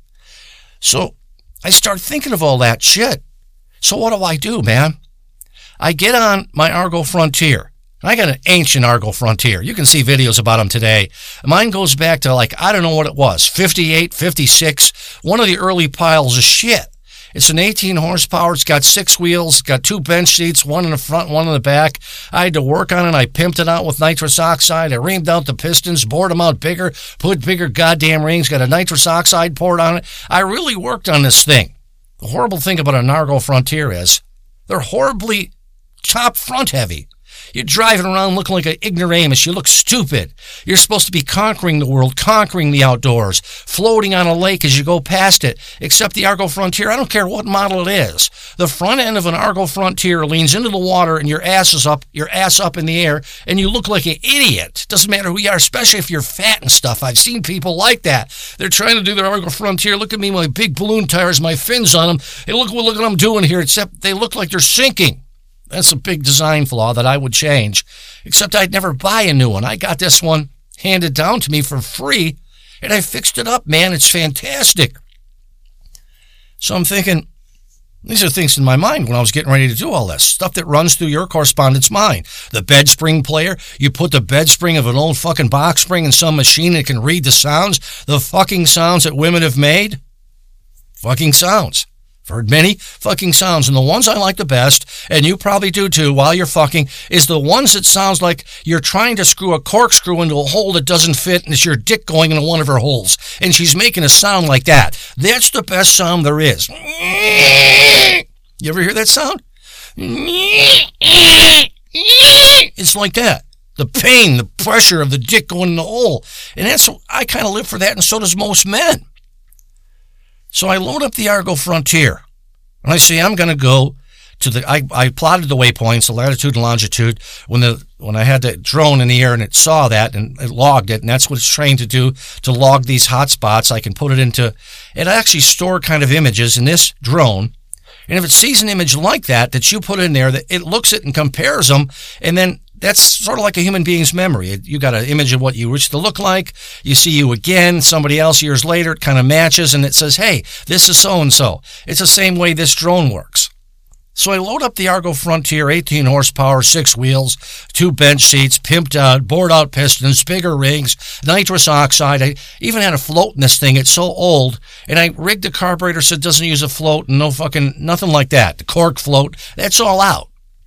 So I start thinking of all that shit. So what do I do, man? I get on my Argo Frontier. I got an ancient Argo Frontier. You can see videos about them today. Mine goes back to, like, I don't know what it was, fifty-eight, fifty-six, one of the early piles of shit. It's an eighteen horsepower. It's got six wheels, got two bench seats, one in the front, one in the back. I had to work on it. I pimped it out with nitrous oxide. I reamed out the pistons, bored them out bigger, put bigger goddamn rings, got a nitrous oxide poured on it. I really worked on this thing. The horrible thing about an Argo Frontier is they're horribly top front heavy. You're driving around looking like an ignoramus. You look stupid. You're supposed to be conquering the world, conquering the outdoors, floating on a lake as you go past it. Except the Argo Frontier, I don't care what model it is. The front end of an Argo Frontier leans into the water and your ass is up, your ass up in the air, and you look like an idiot. Doesn't matter who you are, especially if you're fat and stuff. I've seen people like that. They're trying to do their Argo Frontier. Look at me, my big balloon tires, my fins on them. Hey, look, look what I'm doing here, except they look like they're sinking. That's a big design flaw that I would change, except I'd never buy a new one. I got this one handed down to me for free, and I fixed it up, man. It's fantastic. So I'm thinking, these are things in my mind when I was getting ready to do all this. Stuff that runs through your correspondence mind. The bed spring player, you put the bed spring of an old fucking box spring in some machine that can read the sounds, the fucking sounds that women have made. Fucking sounds. I've heard many fucking sounds, and the ones I like the best, and you probably do too while you're fucking, is the ones that sounds like you're trying to screw a corkscrew into a hole that doesn't fit, and it's your dick going into one of her holes, and she's making a sound like that. That's the best sound there is. You ever hear that sound? It's like that. The pain, the pressure of the dick going in the hole. And that's, I kind of live for that, and so does most men. So I load up the Argo Frontier, and I say I'm going to go to the, I, I plotted the waypoints, the latitude and longitude, when the when I had the drone in the air, and it saw that, and it logged it, and that's what it's trained to do, to log these hot spots. I can put it into, it actually store kind of images in this drone, and if it sees an image like that, that you put in there, that it looks at and compares them, and then that's sort of like a human being's memory. You got an image of what you wish to look like. You see you again, somebody else years later, it kind of matches, and it says, hey, this is so-and-so. It's the same way this drone works. So I load up the Argo Frontier, eighteen horsepower, six wheels, two bench seats, pimped out, bored out pistons, bigger rings, nitrous oxide. I even had a float in this thing. It's so old. And I rigged the carburetor so it doesn't use a float, and no fucking, nothing like that. The cork float, that's all out.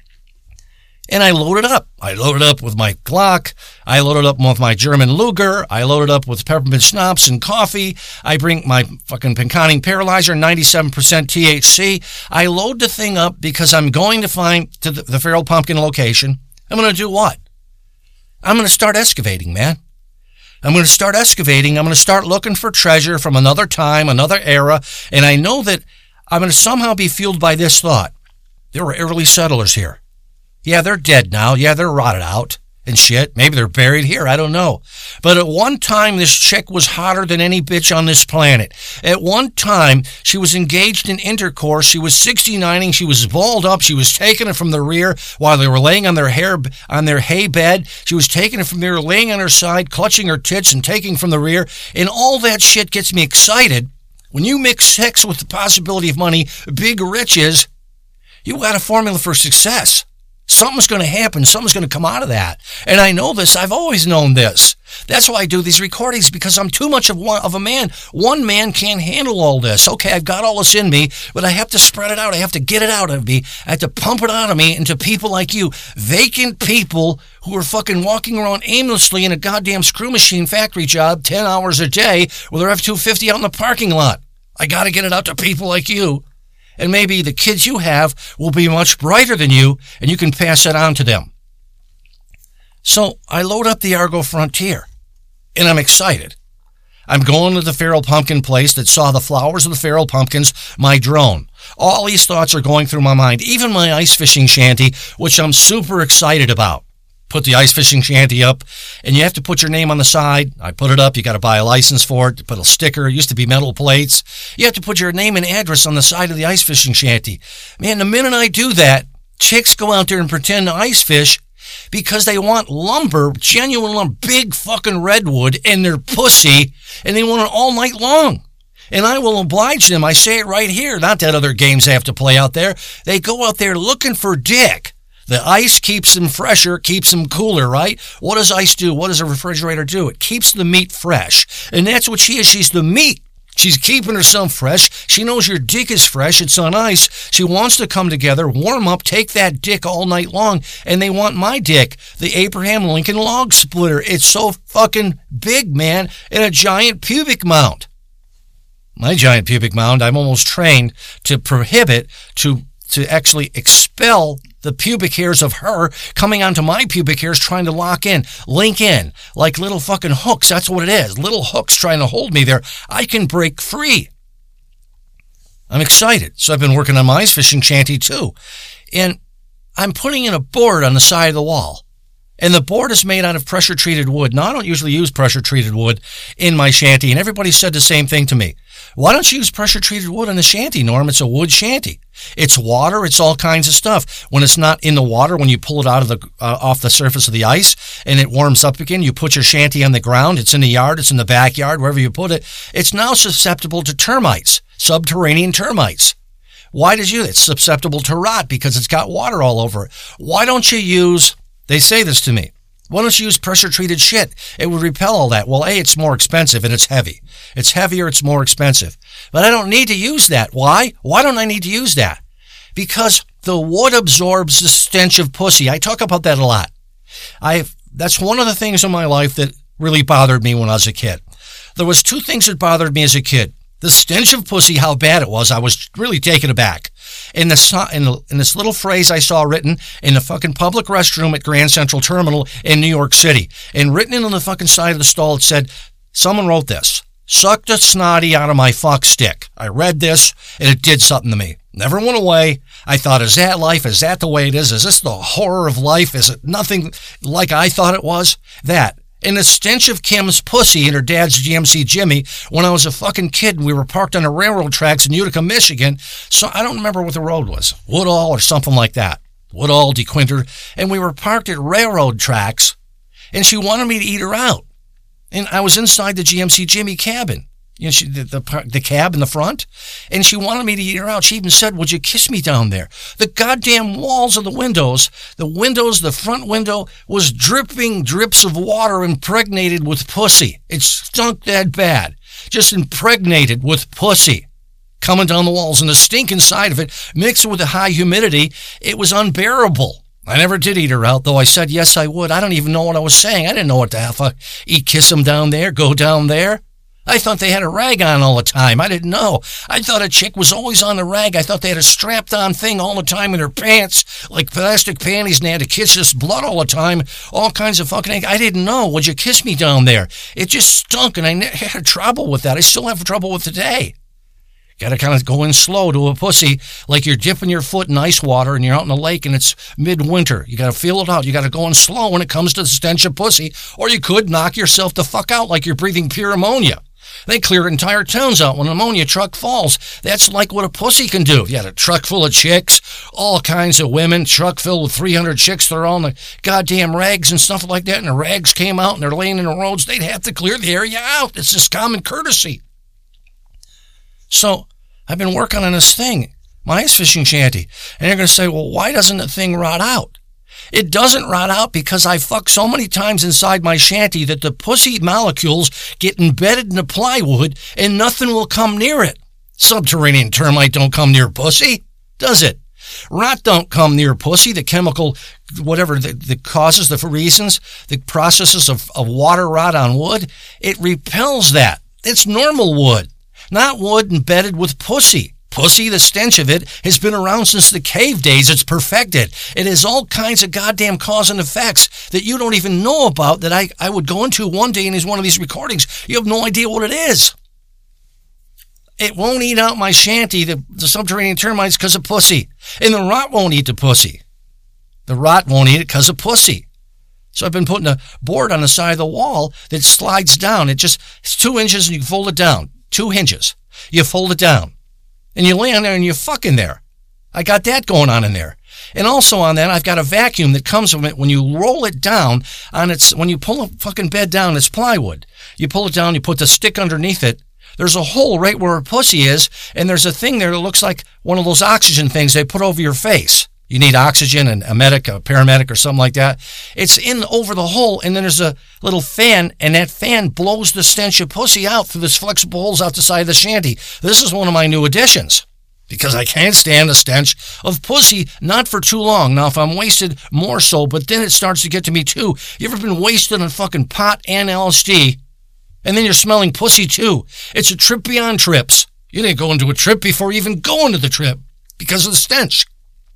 And I loaded up. I loaded up with my Glock. I loaded up with my German Luger. I loaded up with peppermint schnapps and coffee. I bring my fucking Pinkani Paralyzer, ninety-seven percent T H C. I load the thing up because I'm going to find to the, the Feral Pumpkin location. I'm going to do what? I'm going to start excavating, man. I'm going to start excavating. I'm going to start looking for treasure from another time, another era. And I know that I'm going to somehow be fueled by this thought. There were early settlers here. Yeah, they're dead now. Yeah, they're rotted out and shit. Maybe they're buried here. I don't know. But at one time, this chick was hotter than any bitch on this planet. At one time, she was engaged in intercourse. She was sixty-nining. She was balled up. She was taking it from the rear while they were laying on their hair, on their hay bed. She was taking it from there, laying on her side, clutching her tits and taking from the rear. And all that shit gets me excited. When you mix sex with the possibility of money, big riches, you got a formula for success. Something's going to happen. Something's going to come out of that. And I know this. I've always known this. That's why I do these recordings, because I'm too much of one of a man. One man can't handle all this. Okay, I've got all this in me, but I have to spread it out. I have to get it out of me. I have to pump it out of me into people like you. Vacant people who are fucking walking around aimlessly in a goddamn screw machine factory job ten hours a day with their F two fifty out in the parking lot. I got to get it out to people like you. And maybe the kids you have will be much brighter than you, and you can pass it on to them. So I load up the Argo Frontier, and I'm excited. I'm going to the Feral Pumpkin place that saw the flowers of the Feral Pumpkins, my drone. All these thoughts are going through my mind, even my ice fishing shanty, which I'm super excited about. Put the ice fishing shanty up, and you have to put your name on the side. I put it up. You got to buy a license for it. Put a sticker. It used to be metal plates. You have to put your name and address on the side of the ice fishing shanty. Man, the minute I do that, chicks go out there and pretend to ice fish because they want lumber, genuine lumber, big fucking redwood, and their pussy, and they want it all night long. And I will oblige them. I say it right here. Not that other games they have to play out there. They go out there looking for dick. The ice keeps them fresher, keeps them cooler, right? What does ice do? What does a refrigerator do? It keeps the meat fresh. And that's what she is. She's the meat. She's keeping herself fresh. She knows your dick is fresh. It's on ice. She wants to come together, warm up, take that dick all night long, and they want my dick, the Abraham Lincoln log splitter. It's so fucking big, man, and a giant pubic mound. My giant pubic mound, I'm almost trained to prohibit, to to actually expel the pubic hairs of her coming onto my pubic hairs, trying to lock in, link in, like little fucking hooks. That's what it is. Little hooks trying to hold me there. I can break free. I'm excited. So I've been working on my ice fishing shanty too. And I'm putting in a board on the side of the wall. And the board is made out of pressure-treated wood. Now, I don't usually use pressure-treated wood in my shanty, and everybody said the same thing to me. Why don't you use pressure-treated wood in the shanty, Norm? It's a wood shanty. It's water. It's all kinds of stuff. When it's not in the water, when you pull it out of the uh, off the surface of the ice and it warms up again, you put your shanty on the ground. It's in the yard. It's in the backyard, wherever you put it. It's now susceptible to termites, subterranean termites. Why did you? It's susceptible to rot because it's got water all over it. Why don't you use... They say this to me. Why don't you use pressure-treated shit? It would repel all that. Well, A, it's more expensive and it's heavy. It's heavier, it's more expensive. But I don't need to use that. Why? Why don't I need to use that? Because the wood absorbs the stench of pussy. I talk about that a lot. I That's one of the things in my life that really bothered me when I was a kid. There was two things that bothered me as a kid. The stench of pussy, how bad it was, I was really taken aback. In, the, in, the, in this little phrase I saw written in the fucking public restroom at Grand Central Terminal in New York City. And written in on the fucking side of the stall, it said, someone wrote this, suck the snotty out of my fuck stick. I read this, and it did something to me. Never went away. I thought, is that life? Is that the way it is? Is this the horror of life? Is it nothing like I thought it was? That. And the stench of Kim's pussy and her dad's G M C Jimmy when I was a fucking kid and we were parked on the railroad tracks in Utica, Michigan. So I don't remember what the road was. Woodall or something like that. Woodall, DeQuinter. And we were parked at railroad tracks and she wanted me to eat her out. And I was inside the G M C Jimmy cabin. You know, she, the, the the cab in the front, and she wanted me to eat her out. She even said, would you kiss me down there? The goddamn walls of the windows, the windows, the front window was dripping drips of water impregnated with pussy. It stunk that bad. Just impregnated with pussy coming down the walls, and the stink inside of it, mixed with the high humidity, it was unbearable. I never did eat her out, though I said yes I would. I don't even know what I was saying. I didn't know what the hell. Eat, kiss them down there, go down there. I thought they had a rag on all the time. I didn't know. I thought a chick was always on the rag. I thought they had a strapped-on thing all the time in her pants, like plastic panties, and they had to kiss this blood all the time, all kinds of fucking... I didn't know. Would you kiss me down there? It just stunk, and I had trouble with that. I still have trouble with it today. Got to kind of go in slow to a pussy, like you're dipping your foot in ice water and you're out in the lake and it's midwinter. You got to feel it out. You got to go in slow when it comes to the stench of pussy, or you could knock yourself the fuck out like you're breathing pure ammonia. They clear entire towns out when an ammonia truck falls. That's like what a pussy can do. If you had a truck full of chicks, all kinds of women, truck filled with three hundred chicks, they're all in the goddamn rags and stuff like that, and the rags came out and they're laying in the roads, they'd have to clear the area out. It's just common courtesy. So I've been working on this thing, my ice fishing shanty, and they're going to say, well, why doesn't the thing rot out? It doesn't rot out because I fuck so many times inside my shanty that the pussy molecules get embedded in the plywood and nothing will come near it. Subterranean termite don't come near pussy, does it? Rot don't come near pussy. The chemical, whatever the, the causes, the reasons, the processes of, of water rot on wood, it repels that. It's normal wood, not wood embedded with pussy. Pussy, the stench of it, has been around since the cave days. It's perfected. It has all kinds of goddamn cause and effects that you don't even know about that I, I would go into one day in one of these recordings. You have no idea what it is. It won't eat out my shanty, the, the subterranean termites, because of pussy. And the rot won't eat the pussy. The rot won't eat it because of pussy. So I've been putting a board on the side of the wall that slides down. It just, it's two inches and you fold it down. Two hinges. You fold it down. And you lay on there and you fuck in there. I got that going on in there. And also on that, I've got a vacuum that comes from it when you roll it down on its, when you pull a fucking bed down, it's plywood. You pull it down, you put the stick underneath it. There's a hole right where a pussy is, and there's a thing there that looks like one of those oxygen things they put over your face. you need oxygen and a medic, a paramedic or something like that. It's in over the hole, and then there's a little fan, and that fan blows the stench of pussy out through this flexible holes out the side of the shanty. This is one of my new additions, because I can't stand the stench of pussy, not for too long. Now, if I'm wasted, more so, but then it starts to get to me too. You ever been wasted on fucking pot and L S D, and then you're smelling pussy too? It's a trip beyond trips. You didn't go into a trip before you even go into the trip because of the stench.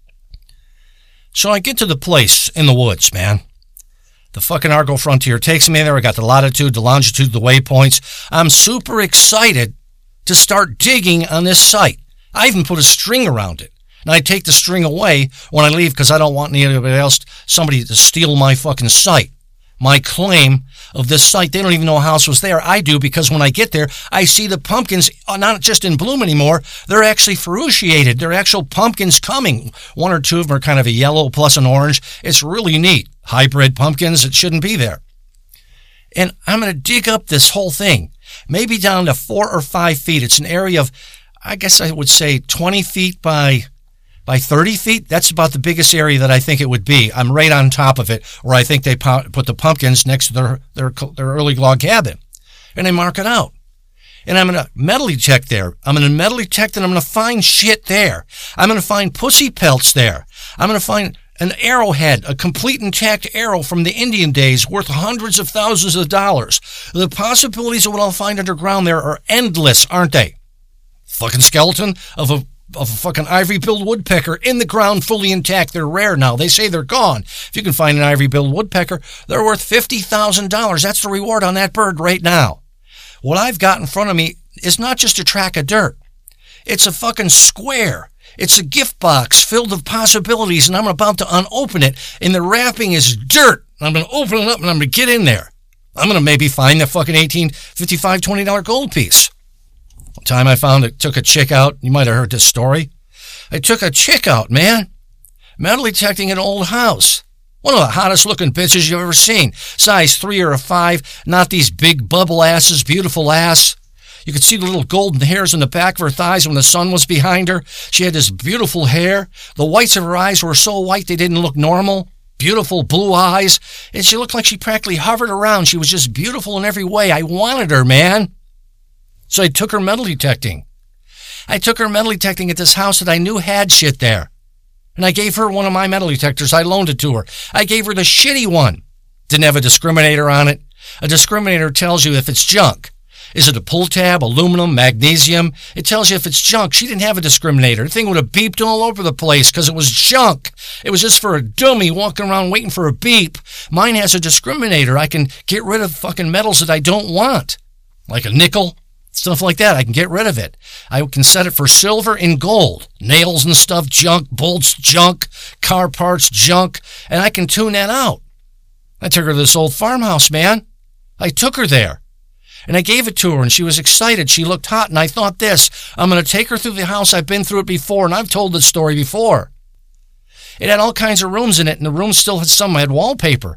So I get to the place in the woods, man. The fucking Argo Frontier takes me there. I got the latitude, the longitude, the waypoints. I'm super excited to start digging on this site. I even put a string around it. And I take the string away when I leave because I don't want anybody else, somebody to steal my fucking site. My claim of this site. They don't even know a house was there. I do, because when I get there, I see the pumpkins are not just in bloom anymore. They're actually ferrucciated. They're actual pumpkins coming. One or two of them are kind of a yellow plus an orange. It's really neat. Hybrid pumpkins. It shouldn't be there. And I'm going to dig up this whole thing, maybe down to four or five feet. It's an area of, I guess I would say twenty feet by by thirty feet. That's about the biggest area that I think it would be. I'm right on top of it, where I think they put the pumpkins next to their, their, their early log cabin. And they mark it out. And I'm going to metal detect there. I'm going to metal detect and I'm going to find shit there. I'm going to find pussy pelts there. I'm going to find an arrowhead, a complete intact arrow from the Indian days worth hundreds of thousands of dollars. The possibilities of what I'll find underground there are endless, aren't they? Fucking skeleton of a of a fucking ivory-billed woodpecker in the ground, fully intact. They're rare now. They say they're gone. If you can find an ivory-billed woodpecker, they're worth fifty thousand dollars. That's the reward on that bird right now. What I've got in front of me is not just a track of dirt. It's a fucking square. It's a gift box filled with possibilities, and I'm about to unopen it, and the wrapping is dirt. I'm going to open it up, and I'm going to get in there. I'm going to maybe find the fucking eighteen fifty-five twenty dollar gold piece. One time I found it, took a chick out. You might have heard this story. I took a chick out, man. Metal detecting an old house. One of the hottest looking bitches you've ever seen. Size three or a five. Not these big bubble asses, beautiful ass. You could see the little golden hairs on the back of her thighs when the sun was behind her. She had this beautiful hair. The whites of her eyes were so white they didn't look normal. Beautiful blue eyes. And she looked like she practically hovered around. She was just beautiful in every way. I wanted her, man. So I took her metal detecting. I took her metal detecting at this house that I knew had shit there. And I gave her one of my metal detectors. I loaned it to her. I gave her the shitty one. Didn't have a discriminator on it. A discriminator tells you if it's junk. Is it a pull tab, aluminum, magnesium? It tells you if it's junk. She didn't have a discriminator. The thing would have beeped all over the place because it was junk. It was just for a dummy walking around waiting for a beep. Mine has a discriminator. I can get rid of fucking metals that I don't want. Like a nickel. Stuff like that, I can get rid of it. I can set it for silver and gold. Nails and stuff, junk. Bolts, junk. Car parts, junk. And I can tune that out. I took her to this old farmhouse, man. I took her there. And I gave it to her, and she was excited. She looked hot, and I thought this. I'm going to take her through the house. I've been through it before, and I've told this story before. It had all kinds of rooms in it, and the rooms still had some had wallpaper.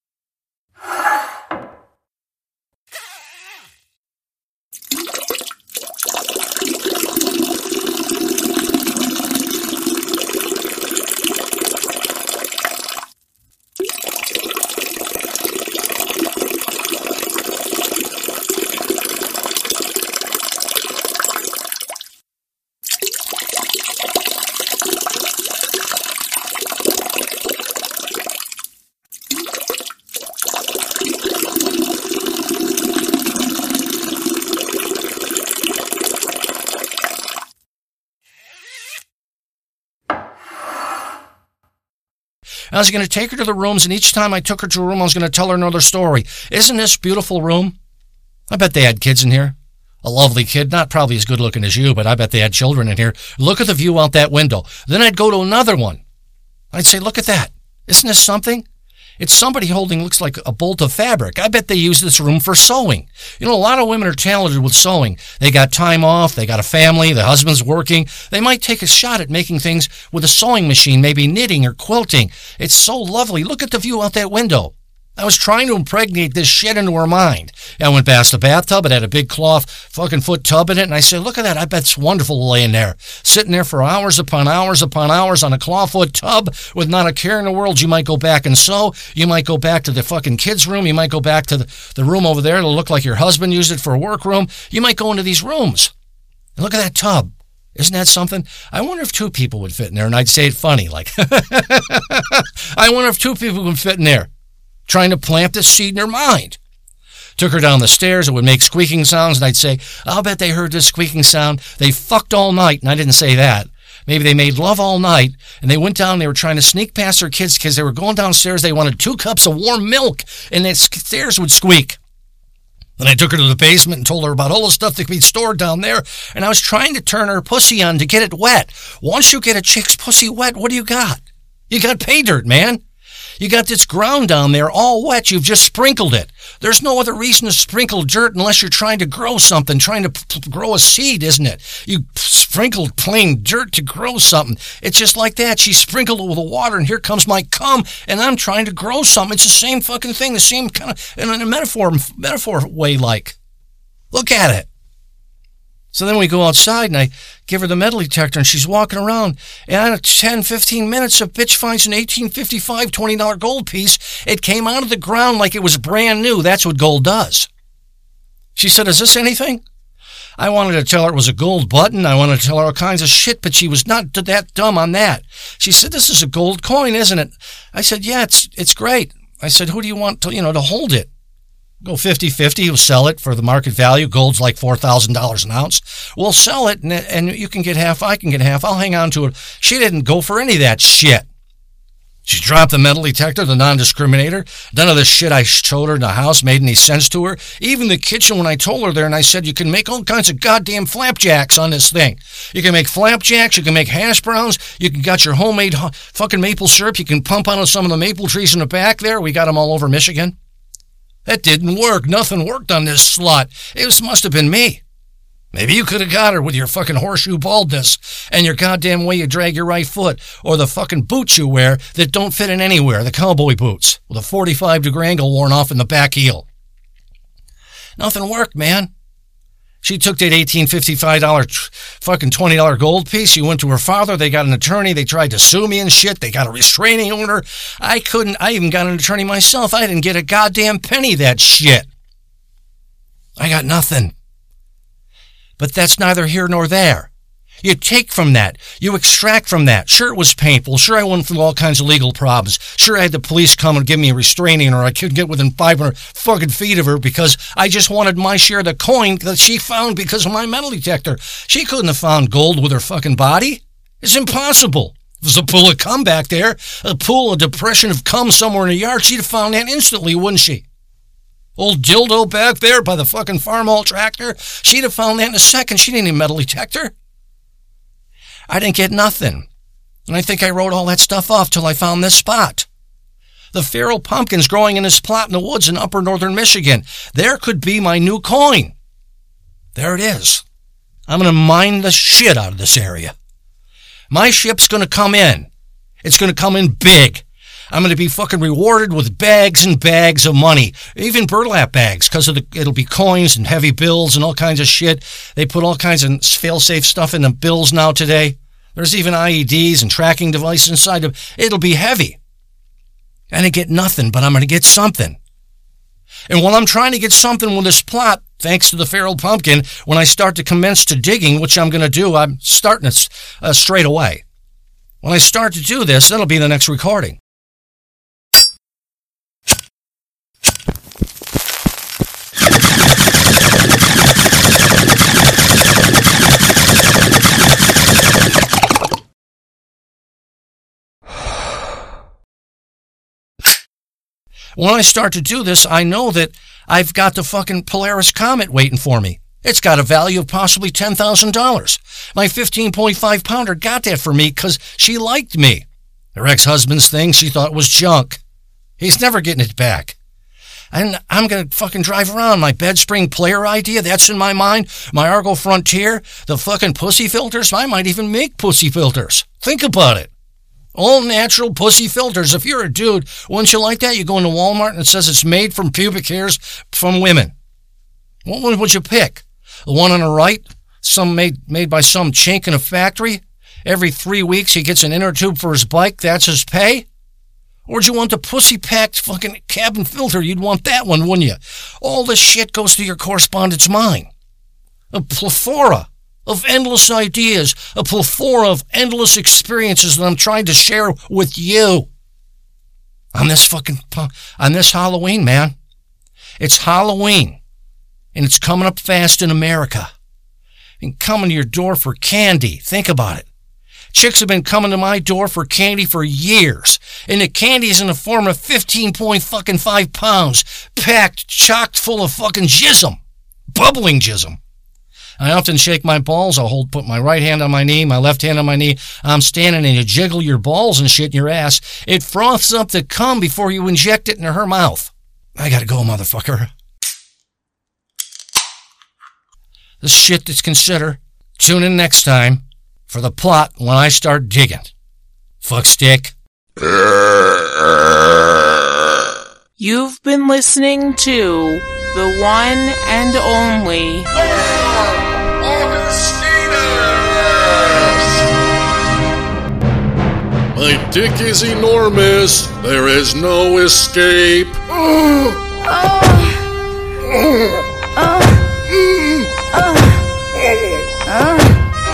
I was going to take her to the rooms, and each time I took her to a room, I was going to tell her another story. Isn't this beautiful room? I bet they had kids in here. A lovely kid, not probably as good looking as you, but I bet they had children in here. Look at the view out that window. Then I'd go to another one. I'd say, look at that. Isn't this something? It's somebody holding, looks like a bolt of fabric. I bet they use this room for sewing. You know, a lot of women are talented with sewing. They got time off. They got a family. The husband's working. They might take a shot at making things with a sewing machine, maybe knitting or quilting. It's so lovely. Look at the view out that window. I was trying to impregnate this shit into her mind. And I went past the bathtub. It had a big cloth fucking foot tub in it. And I said, look at that. I bet it's wonderful laying there. Sitting there for hours upon hours upon hours on a clawfoot tub with not a care in the world. You might go back and sew. You might go back to the fucking kids' room. You might go back to the, the room over there. It'll look like your husband used it for a workroom. You might go into these rooms. And look at that tub. Isn't that something? I wonder if two people would fit in there. And I'd say it funny. Like, I wonder if two people would fit in there. Trying to plant this seed in her mind. Took her down the stairs. It would make squeaking sounds, and I'd say, I'll bet they heard this squeaking sound. They fucked all night, and I didn't say that. Maybe they made love all night, and they went down. They were trying to sneak past their kids because they were going downstairs. They wanted two cups of warm milk, and the stairs would squeak. Then I took her to the basement and told her about all the stuff that could be stored down there, and I was trying to turn her pussy on to get it wet. Once you get a chick's pussy wet, what do you got? You got pay dirt, man. You got this ground down there all wet. You've just sprinkled it. There's no other reason to sprinkle dirt unless you're trying to grow something, trying to p- grow a seed, isn't it? You sprinkled plain dirt to grow something. It's just like that. She sprinkled it with the water, and here comes my cum, and I'm trying to grow something. It's the same fucking thing, the same kind of, in a metaphor, metaphor way like. Look at it. So then we go outside, and I give her the metal detector, and she's walking around, and in ten, fifteen minutes, a bitch finds an eighteen fifty-five twenty dollar gold piece. It came out of the ground like it was brand new. That's what gold does. She said, is this anything? I wanted to tell her it was a gold button. I wanted to tell her all kinds of shit, but she was not that dumb on that. She said, this is a gold coin, isn't it? I said, yeah, it's it's great. I said, who do you want to, you know, to hold it? Go fifty-fifty, we'll sell it for the market value. Gold's like four thousand dollars an ounce. We'll sell it, and, and you can get half, I can get half. I'll hang on to it. She didn't go for any of that shit. She dropped the metal detector, the non-discriminator. None of the shit I showed her in the house made any sense to her. Even the kitchen, when I told her there, and I said, you can make all kinds of goddamn flapjacks on this thing. You can make flapjacks, you can make hash browns, you can got your homemade fucking maple syrup, you can pump out some of the maple trees in the back there. We got them all over Michigan. That didn't work. Nothing worked on this slut. It was, must have been me. Maybe you could have got her with your fucking horseshoe baldness and your goddamn way you drag your right foot, or the fucking boots you wear that don't fit in anywhere, the cowboy boots with a forty-five degree angle worn off in the back heel. Nothing worked, man. She took that eighteen fifty-five fucking twenty dollar gold piece. She went to her father. They got an attorney. They tried to sue me and shit. They got a restraining order. I couldn't. I even got an attorney myself. I didn't get a goddamn penny of that shit. I got nothing. But that's neither here nor there. You take from that. You extract from that. Sure, it was painful. Sure, I went through all kinds of legal problems. Sure, I had the police come and give me a restraining order. I couldn't get within five hundred fucking feet of her because I just wanted my share of the coin that she found because of my metal detector. She couldn't have found gold with her fucking body. It's impossible. If there's a pool of cum back there, a pool of depression of cum somewhere in the yard, she'd have found that instantly, wouldn't she? Old dildo back there by the fucking farm haul tractor, she'd have found that in a second. She didn't need a metal detector. I didn't get nothing. And I think I wrote all that stuff off till I found this spot. The feral pumpkins growing in this plot in the woods in upper northern Michigan. There could be my new coin. There it is. I'm going to mine the shit out of this area. My ship's going to come in. It's going to come in big. I'm going to be fucking rewarded with bags and bags of money, even burlap bags, because of the, it'll be coins and heavy bills and all kinds of shit. They put all kinds of fail-safe stuff in the bills now today. There's even I E Ds and tracking devices inside of it. It'll be heavy. I didn't get nothing, but I'm going to get something. And while I'm trying to get something with this plot, thanks to the feral pumpkin, when I start to commence to digging, which I'm going to do, I'm starting it uh, straight away. When I start to do this, that'll be the next recording. When I start to do this, I know that I've got the fucking Polaris Comet waiting for me. It's got a value of possibly ten thousand dollars. My fifteen point five pounder got that for me because she liked me. Her ex-husband's thing she thought was junk. He's never getting it back. And I'm going to fucking drive around. My bed spring player idea, that's in my mind. My Argo Frontier, the fucking pussy filters. I might even make pussy filters. Think about it. All natural pussy filters. If you're a dude, wouldn't you like that? You go into Walmart and it says it's made from pubic hairs from women. What one would you pick? The one on the right? Some made made by some chink in a factory? Every three weeks he gets an inner tube for his bike, that's his pay? Or would you want the pussy-packed fucking cabin filter? You'd want that one, wouldn't you? All this shit goes through your correspondent's mind. A plethora of endless ideas, a plethora of endless experiences that I'm trying to share with you. On this fucking, on this Halloween, man. It's Halloween, and it's coming up fast in America. And coming to your door for candy. Think about it. Chicks have been coming to my door for candy for years, and the candy's in the form of fifteen point fucking five pounds, packed, chocked full of fucking jism, bubbling jism. I often shake my balls. I'll hold, put my right hand on my knee, my left hand on my knee. I'm standing and you jiggle your balls and shit in your ass. It froths up the cum before you inject it into her mouth. I gotta go, motherfucker. This shit that's consider. Tune in next time for the plot when I start digging. Fuck stick. You've been listening to the one and only My dick is enormous. There is no escape. Oh. Oh. Oh. Oh.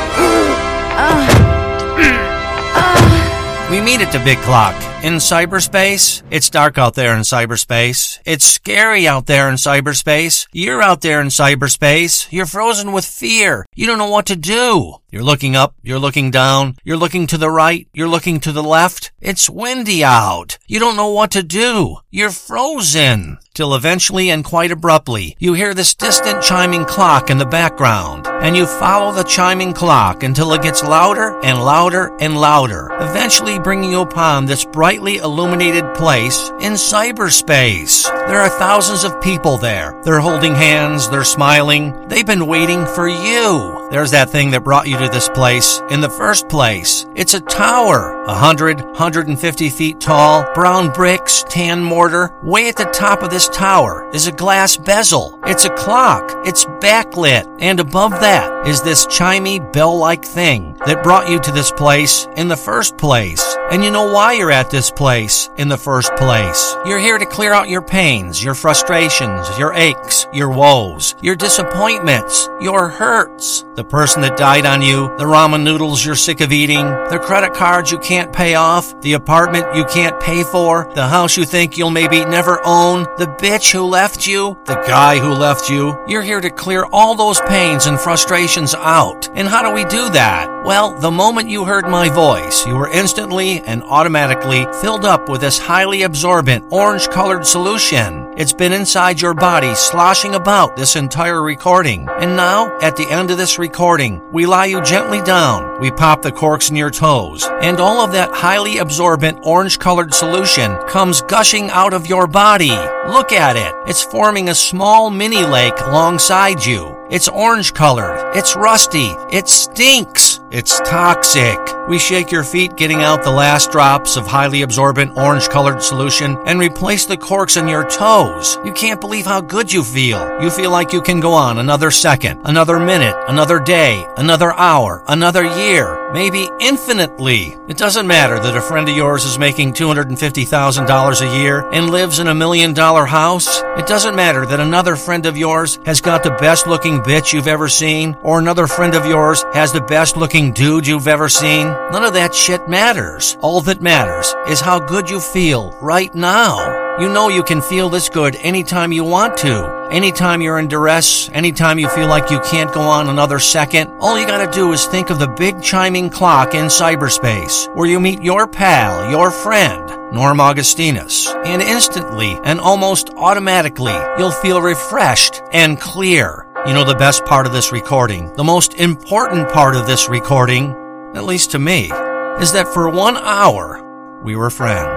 We meet at the big clock. In cyberspace, it's dark out there in cyberspace. It's scary out there in cyberspace. You're out there in cyberspace. You're frozen with fear. You don't know what to do. You're looking up, you're looking down, you're looking to the right, you're looking to the left. It's windy out. You don't know what to do. You're frozen. Till eventually and quite abruptly, you hear this distant chiming clock in the background, and you follow the chiming clock until it gets louder and louder and louder, eventually bringing you upon this brightly illuminated place in cyberspace. There are thousands of people there. They're holding hands, they're smiling. They've been waiting for you. There's that thing that brought you to this place in the first place. It's a tower, a hundred, hundred and fifty feet tall, brown bricks, tan mortar. Way at the top of this tower is a glass bezel. It's a clock. It's backlit. And above that is this chimey bell-like thing that brought you to this place in the first place. And you know why you're at this place in the first place. You're here to clear out your pains, your frustrations, your aches, your woes, your disappointments, your hurts. The person that died on you, the ramen noodles you're sick of eating, the credit cards you can't pay off, the apartment you can't pay for, the house you think you'll maybe never own, the bitch who left you, the guy who left you. You're here to clear all those pains and frustrations out. And how do we do that? Well, the moment you heard my voice, you were instantly and automatically filled up with this highly absorbent orange-colored solution. It's been inside your body, sloshing about this entire recording. And now, at the end of this recording, we lie you gently down, we pop the corks in your toes, and all of that highly absorbent orange-colored solution comes gushing out of your body. Look at it. It's forming a small mini lake alongside you. It's orange-colored. It's rusty. It stinks. It's toxic. We shake your feet, getting out the last drops of highly absorbent orange-colored solution, and replace the corks in your toes. You can't believe how good you feel. You feel like you can go on another second, another minute, another day, another hour, another year, maybe infinitely. It doesn't matter that a friend of yours is making two hundred fifty thousand dollars a year and lives in a million-dollar house. It doesn't matter that another friend of yours has got the best-looking bitch you've ever seen, or another friend of yours has the best-looking dude you've ever seen. None of that shit matters. All that matters is how good you feel right now. You know you can feel this good anytime you want to. Anytime you're in duress, anytime you feel like you can't go on another second, all you gotta do is think of the big chiming clock in cyberspace, where you meet your pal, your friend, Norm Augustinus, and instantly and almost automatically, you'll feel refreshed and clear. You know the best part of this recording, the most important part of this recording, at least to me, is that for one hour, we were friends.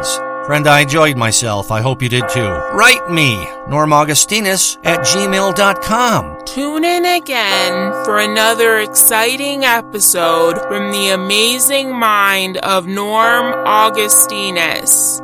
Friend, I enjoyed myself. I hope you did too. Write me, Norm Augustinus at gmail dot com. Tune in again for another exciting episode from the amazing mind of Norm Augustinus.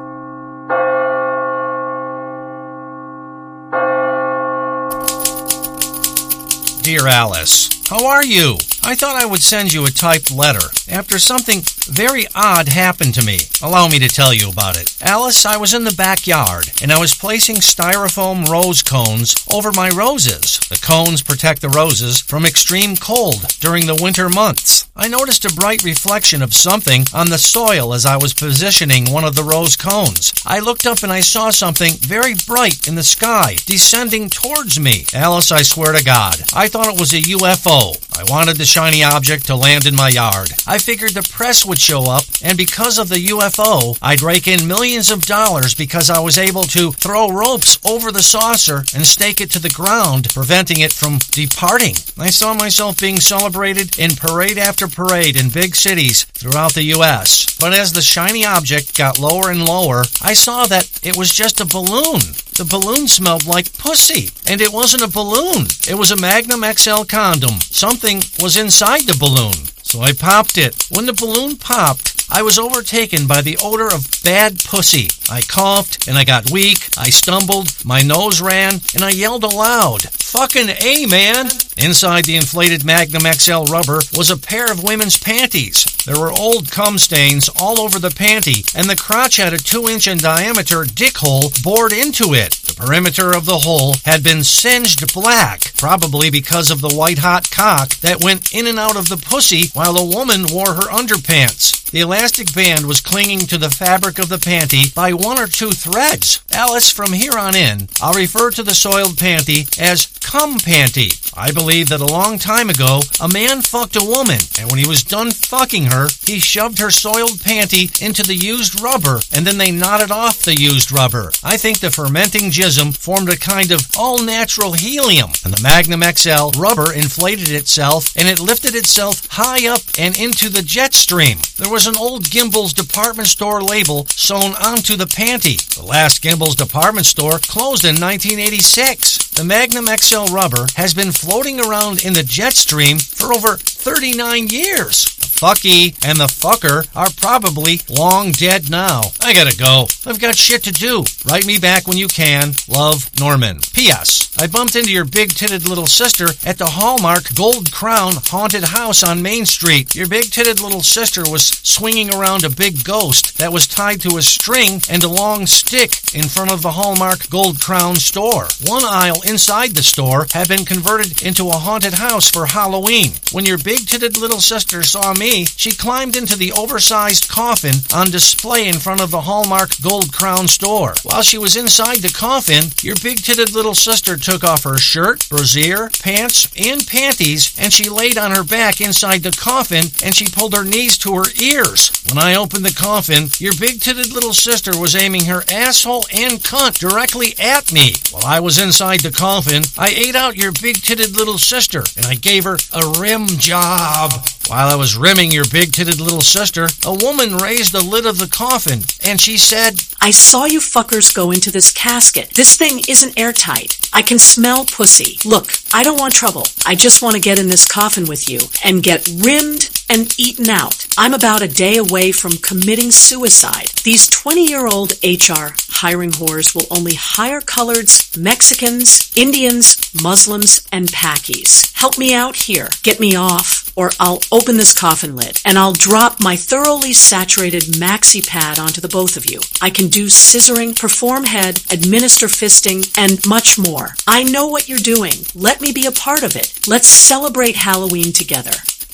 Dear Alice, how are you? I thought I would send you a typed letter after something very odd happened to me. Allow me to tell you about it. Alice, I was in the backyard and I was placing styrofoam rose cones over my roses. The cones protect the roses from extreme cold during the winter months. I noticed a bright reflection of something on the soil as I was positioning one of the rose cones. I looked up and I saw something very bright in the sky descending towards me. Alice, I swear to God, I thought it was a U F O. I wanted the shiny object to land in my yard. I figured the press would show up, and because of the U F O, I'd rake in millions of dollars because I was able to throw ropes over the saucer and stake it to the ground, preventing it from departing. I saw myself being celebrated in parade after parade in big cities throughout the U S. But as the shiny object got lower and lower, I saw that it was just a balloon. The balloon smelled like pussy, and it wasn't a balloon. It was a Magnum X L condom. Something was inside the balloon, so I popped it. When the balloon popped, I was overtaken by the odor of bad pussy. I coughed, and I got weak. I stumbled, my nose ran, and I yelled aloud, "Fucking A, man!" Inside the inflated Magnum X L rubber was a pair of women's panties. There were old cum stains all over the panty, and the crotch had a two-inch in diameter dick hole bored into it. The perimeter of the hole had been singed black, probably because of the white-hot cock that went in and out of the pussy while the woman wore her underpants. The elastic band was clinging to the fabric of the panty by one or two threads. Alice, from here on in, I'll refer to the soiled panty as cum panty. I believe that a long time ago, a man fucked a woman, and when he was done fucking her, he shoved her soiled panty into the used rubber, and then they knotted off the used rubber. I think the fermenting jism formed a kind of all-natural helium, and the Magnum X L rubber inflated itself, and it lifted itself high up and into the jet stream. There was an old Gimbel's department store label sewn onto the panty. The last Gimbel's department store closed in nineteen eighty-six. The Magnum X L rubber has been floating around in the jet stream for over thirty-nine years. The fucky and the fucker are probably long dead now. I gotta go. I've got shit to do. Write me back when you can. Love, Norman. P S. I bumped into your big-titted little sister at the Hallmark Gold Crown haunted house on Main Street. Your big-titted little sister was swinging around a big ghost that was tied to a string and a long stick in front of the Hallmark Gold Crown store. One aisle inside the store had been converted into a haunted house for Halloween. When your big-titted little sister saw me, she climbed into the oversized coffin on display in front of the Hallmark Gold Crown store. While she was inside the coffin, your big-titted little sister took off her shirt, brassiere, pants, and panties, and she laid on her back inside the coffin, and she pulled her knees to her ears. When I opened the coffin, your big-titted little sister was aiming her asshole and cunt directly at me. While I was inside the coffin, I ate out your big-titted little sister, and I gave her a rim job. While I was rimming your big-titted little sister, a woman raised the lid of the coffin, and she said, "I saw you fuckers go into this casket. This thing isn't airtight. I can smell pussy. Look, I don't want trouble. I just want to get in this coffin with you and get rimmed and eaten out. I'm about a day away from committing suicide. These twenty-year-old H R hiring whores will only hire coloreds, Mexicans, Indians, Muslims, and Pakis. Help me out here. Get me off, or I'll open this coffin lid, and I'll drop my thoroughly saturated maxi pad onto the both of you. I can do scissoring, perform head, administer fisting, and much more. I know what you're doing. Let me be a part of it. Let's celebrate Halloween together."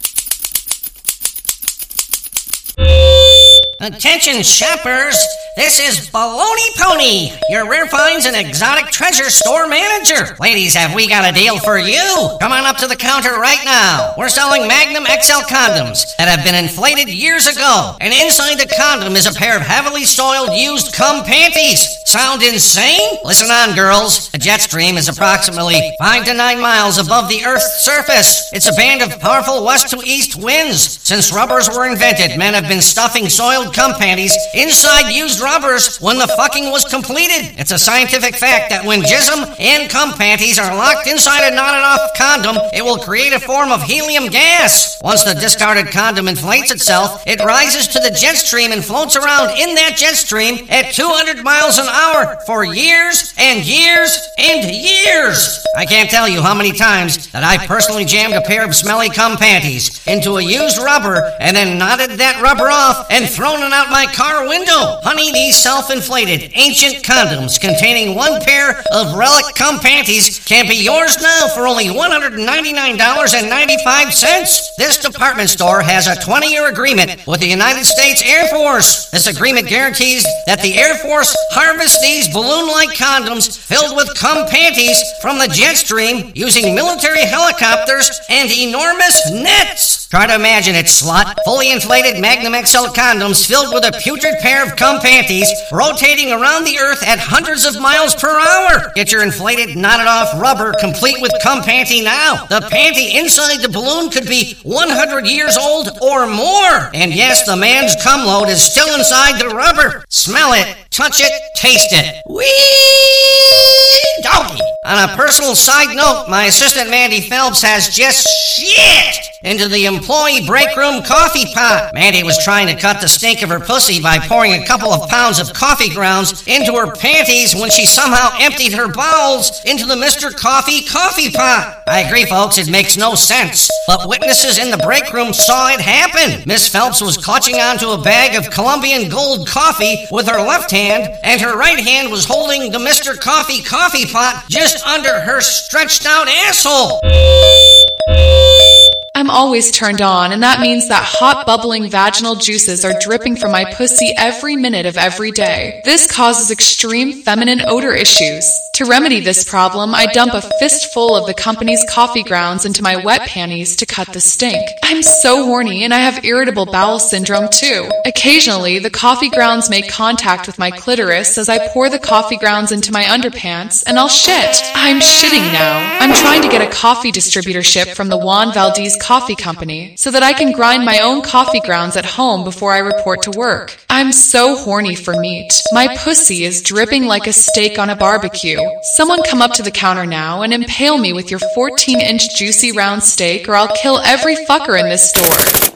Attention shoppers, this is Baloney Pony, your rare finds and exotic treasure store manager. Ladies, have we got a deal for you? Come on up to the counter right now. We're selling Magnum X L condoms that have been inflated years ago, and inside the condom is a pair of heavily soiled used cum panties. Sound insane? Listen on, girls. The jet stream is approximately five to nine miles above the Earth's surface. It's a band of powerful west to east winds. Since rubbers were invented, men have been stuffing soiled cum panties inside used rubbers when the fucking was completed. It's a scientific fact that when jism and cum panties are locked inside a knotted-off condom, it will create a form of helium gas. Once the discarded condom inflates itself, it rises to the jet stream and floats around in that jet stream at two hundred miles an hour for years and years and years. I can't tell you how many times that I personally jammed a pair of smelly cum panties into a used rubber and then knotted that rubber off and thrown it out my car window. Honey, these self-inflated ancient condoms containing one pair of relic cum panties can be yours now for only one hundred ninety-nine dollars and ninety-five cents. This department store has a twenty-year agreement with the United States Air Force. This agreement guarantees that the Air Force harvests these balloon-like condoms filled with cum panties from the jet stream using military helicopters and enormous nets. Try to imagine it, slut. Fully inflated Magnum X L condoms filled with a putrid pair of cum panties rotating around the earth at hundreds of miles per hour. Get your inflated, knotted-off rubber complete with cum panty now. The panty inside the balloon could be one hundred years old or more. And yes, the man's cum load is still inside the rubber. Smell it, touch it, taste it. Wee doggy. On a personal side note, my assistant Mandy Phelps has just shit into the employee break room coffee pot. Mandy was trying to cut the stink of her pussy by pouring a couple of pounds of coffee grounds into her panties when she somehow emptied her bowels into the Mister Coffee coffee pot. I agree, folks, it makes no sense, but witnesses in the break room saw it happen. Miss Phelps was clutching onto a bag of Colombian gold coffee with her left hand, and her right hand was holding the Mister Coffee coffee pot just under her stretched out asshole. I'm always turned on, and that means that hot, bubbling vaginal juices are dripping from my pussy every minute of every day. This causes extreme feminine odor issues. To remedy this problem, I dump a fistful of the company's coffee grounds into my wet panties to cut the stink. I'm so horny, and I have irritable bowel syndrome too. Occasionally, the coffee grounds make contact with my clitoris as I pour the coffee grounds into my underpants, and I'll shit. I'm shitting now. I'm trying to get a coffee distributorship from the Juan Valdez Coffee Company so that I can grind my own coffee grounds at home before I report to work. I'm so horny for meat. My pussy is dripping like a steak on a barbecue. Someone come up to the counter now and impale me with your fourteen inch juicy round steak, or I'll kill every fucker in this store.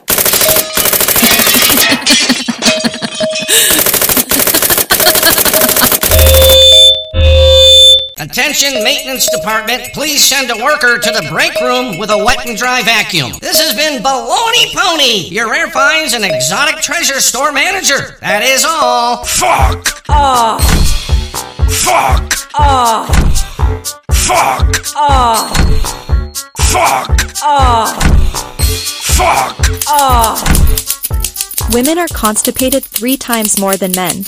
Attention maintenance department, please send a worker to the break room with a wet and dry vacuum. This has been Baloney Pony, your rare finds and exotic treasure store manager. That is all. Fuck! Oh. Fuck! Oh. Fuck! Oh. Fuck! Oh. Fuck! Oh. Women are constipated three times more than men.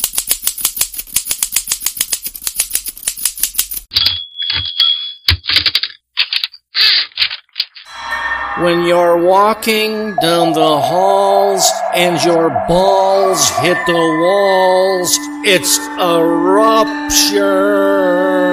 When you're walking down the halls and your balls hit the walls, it's a rupture.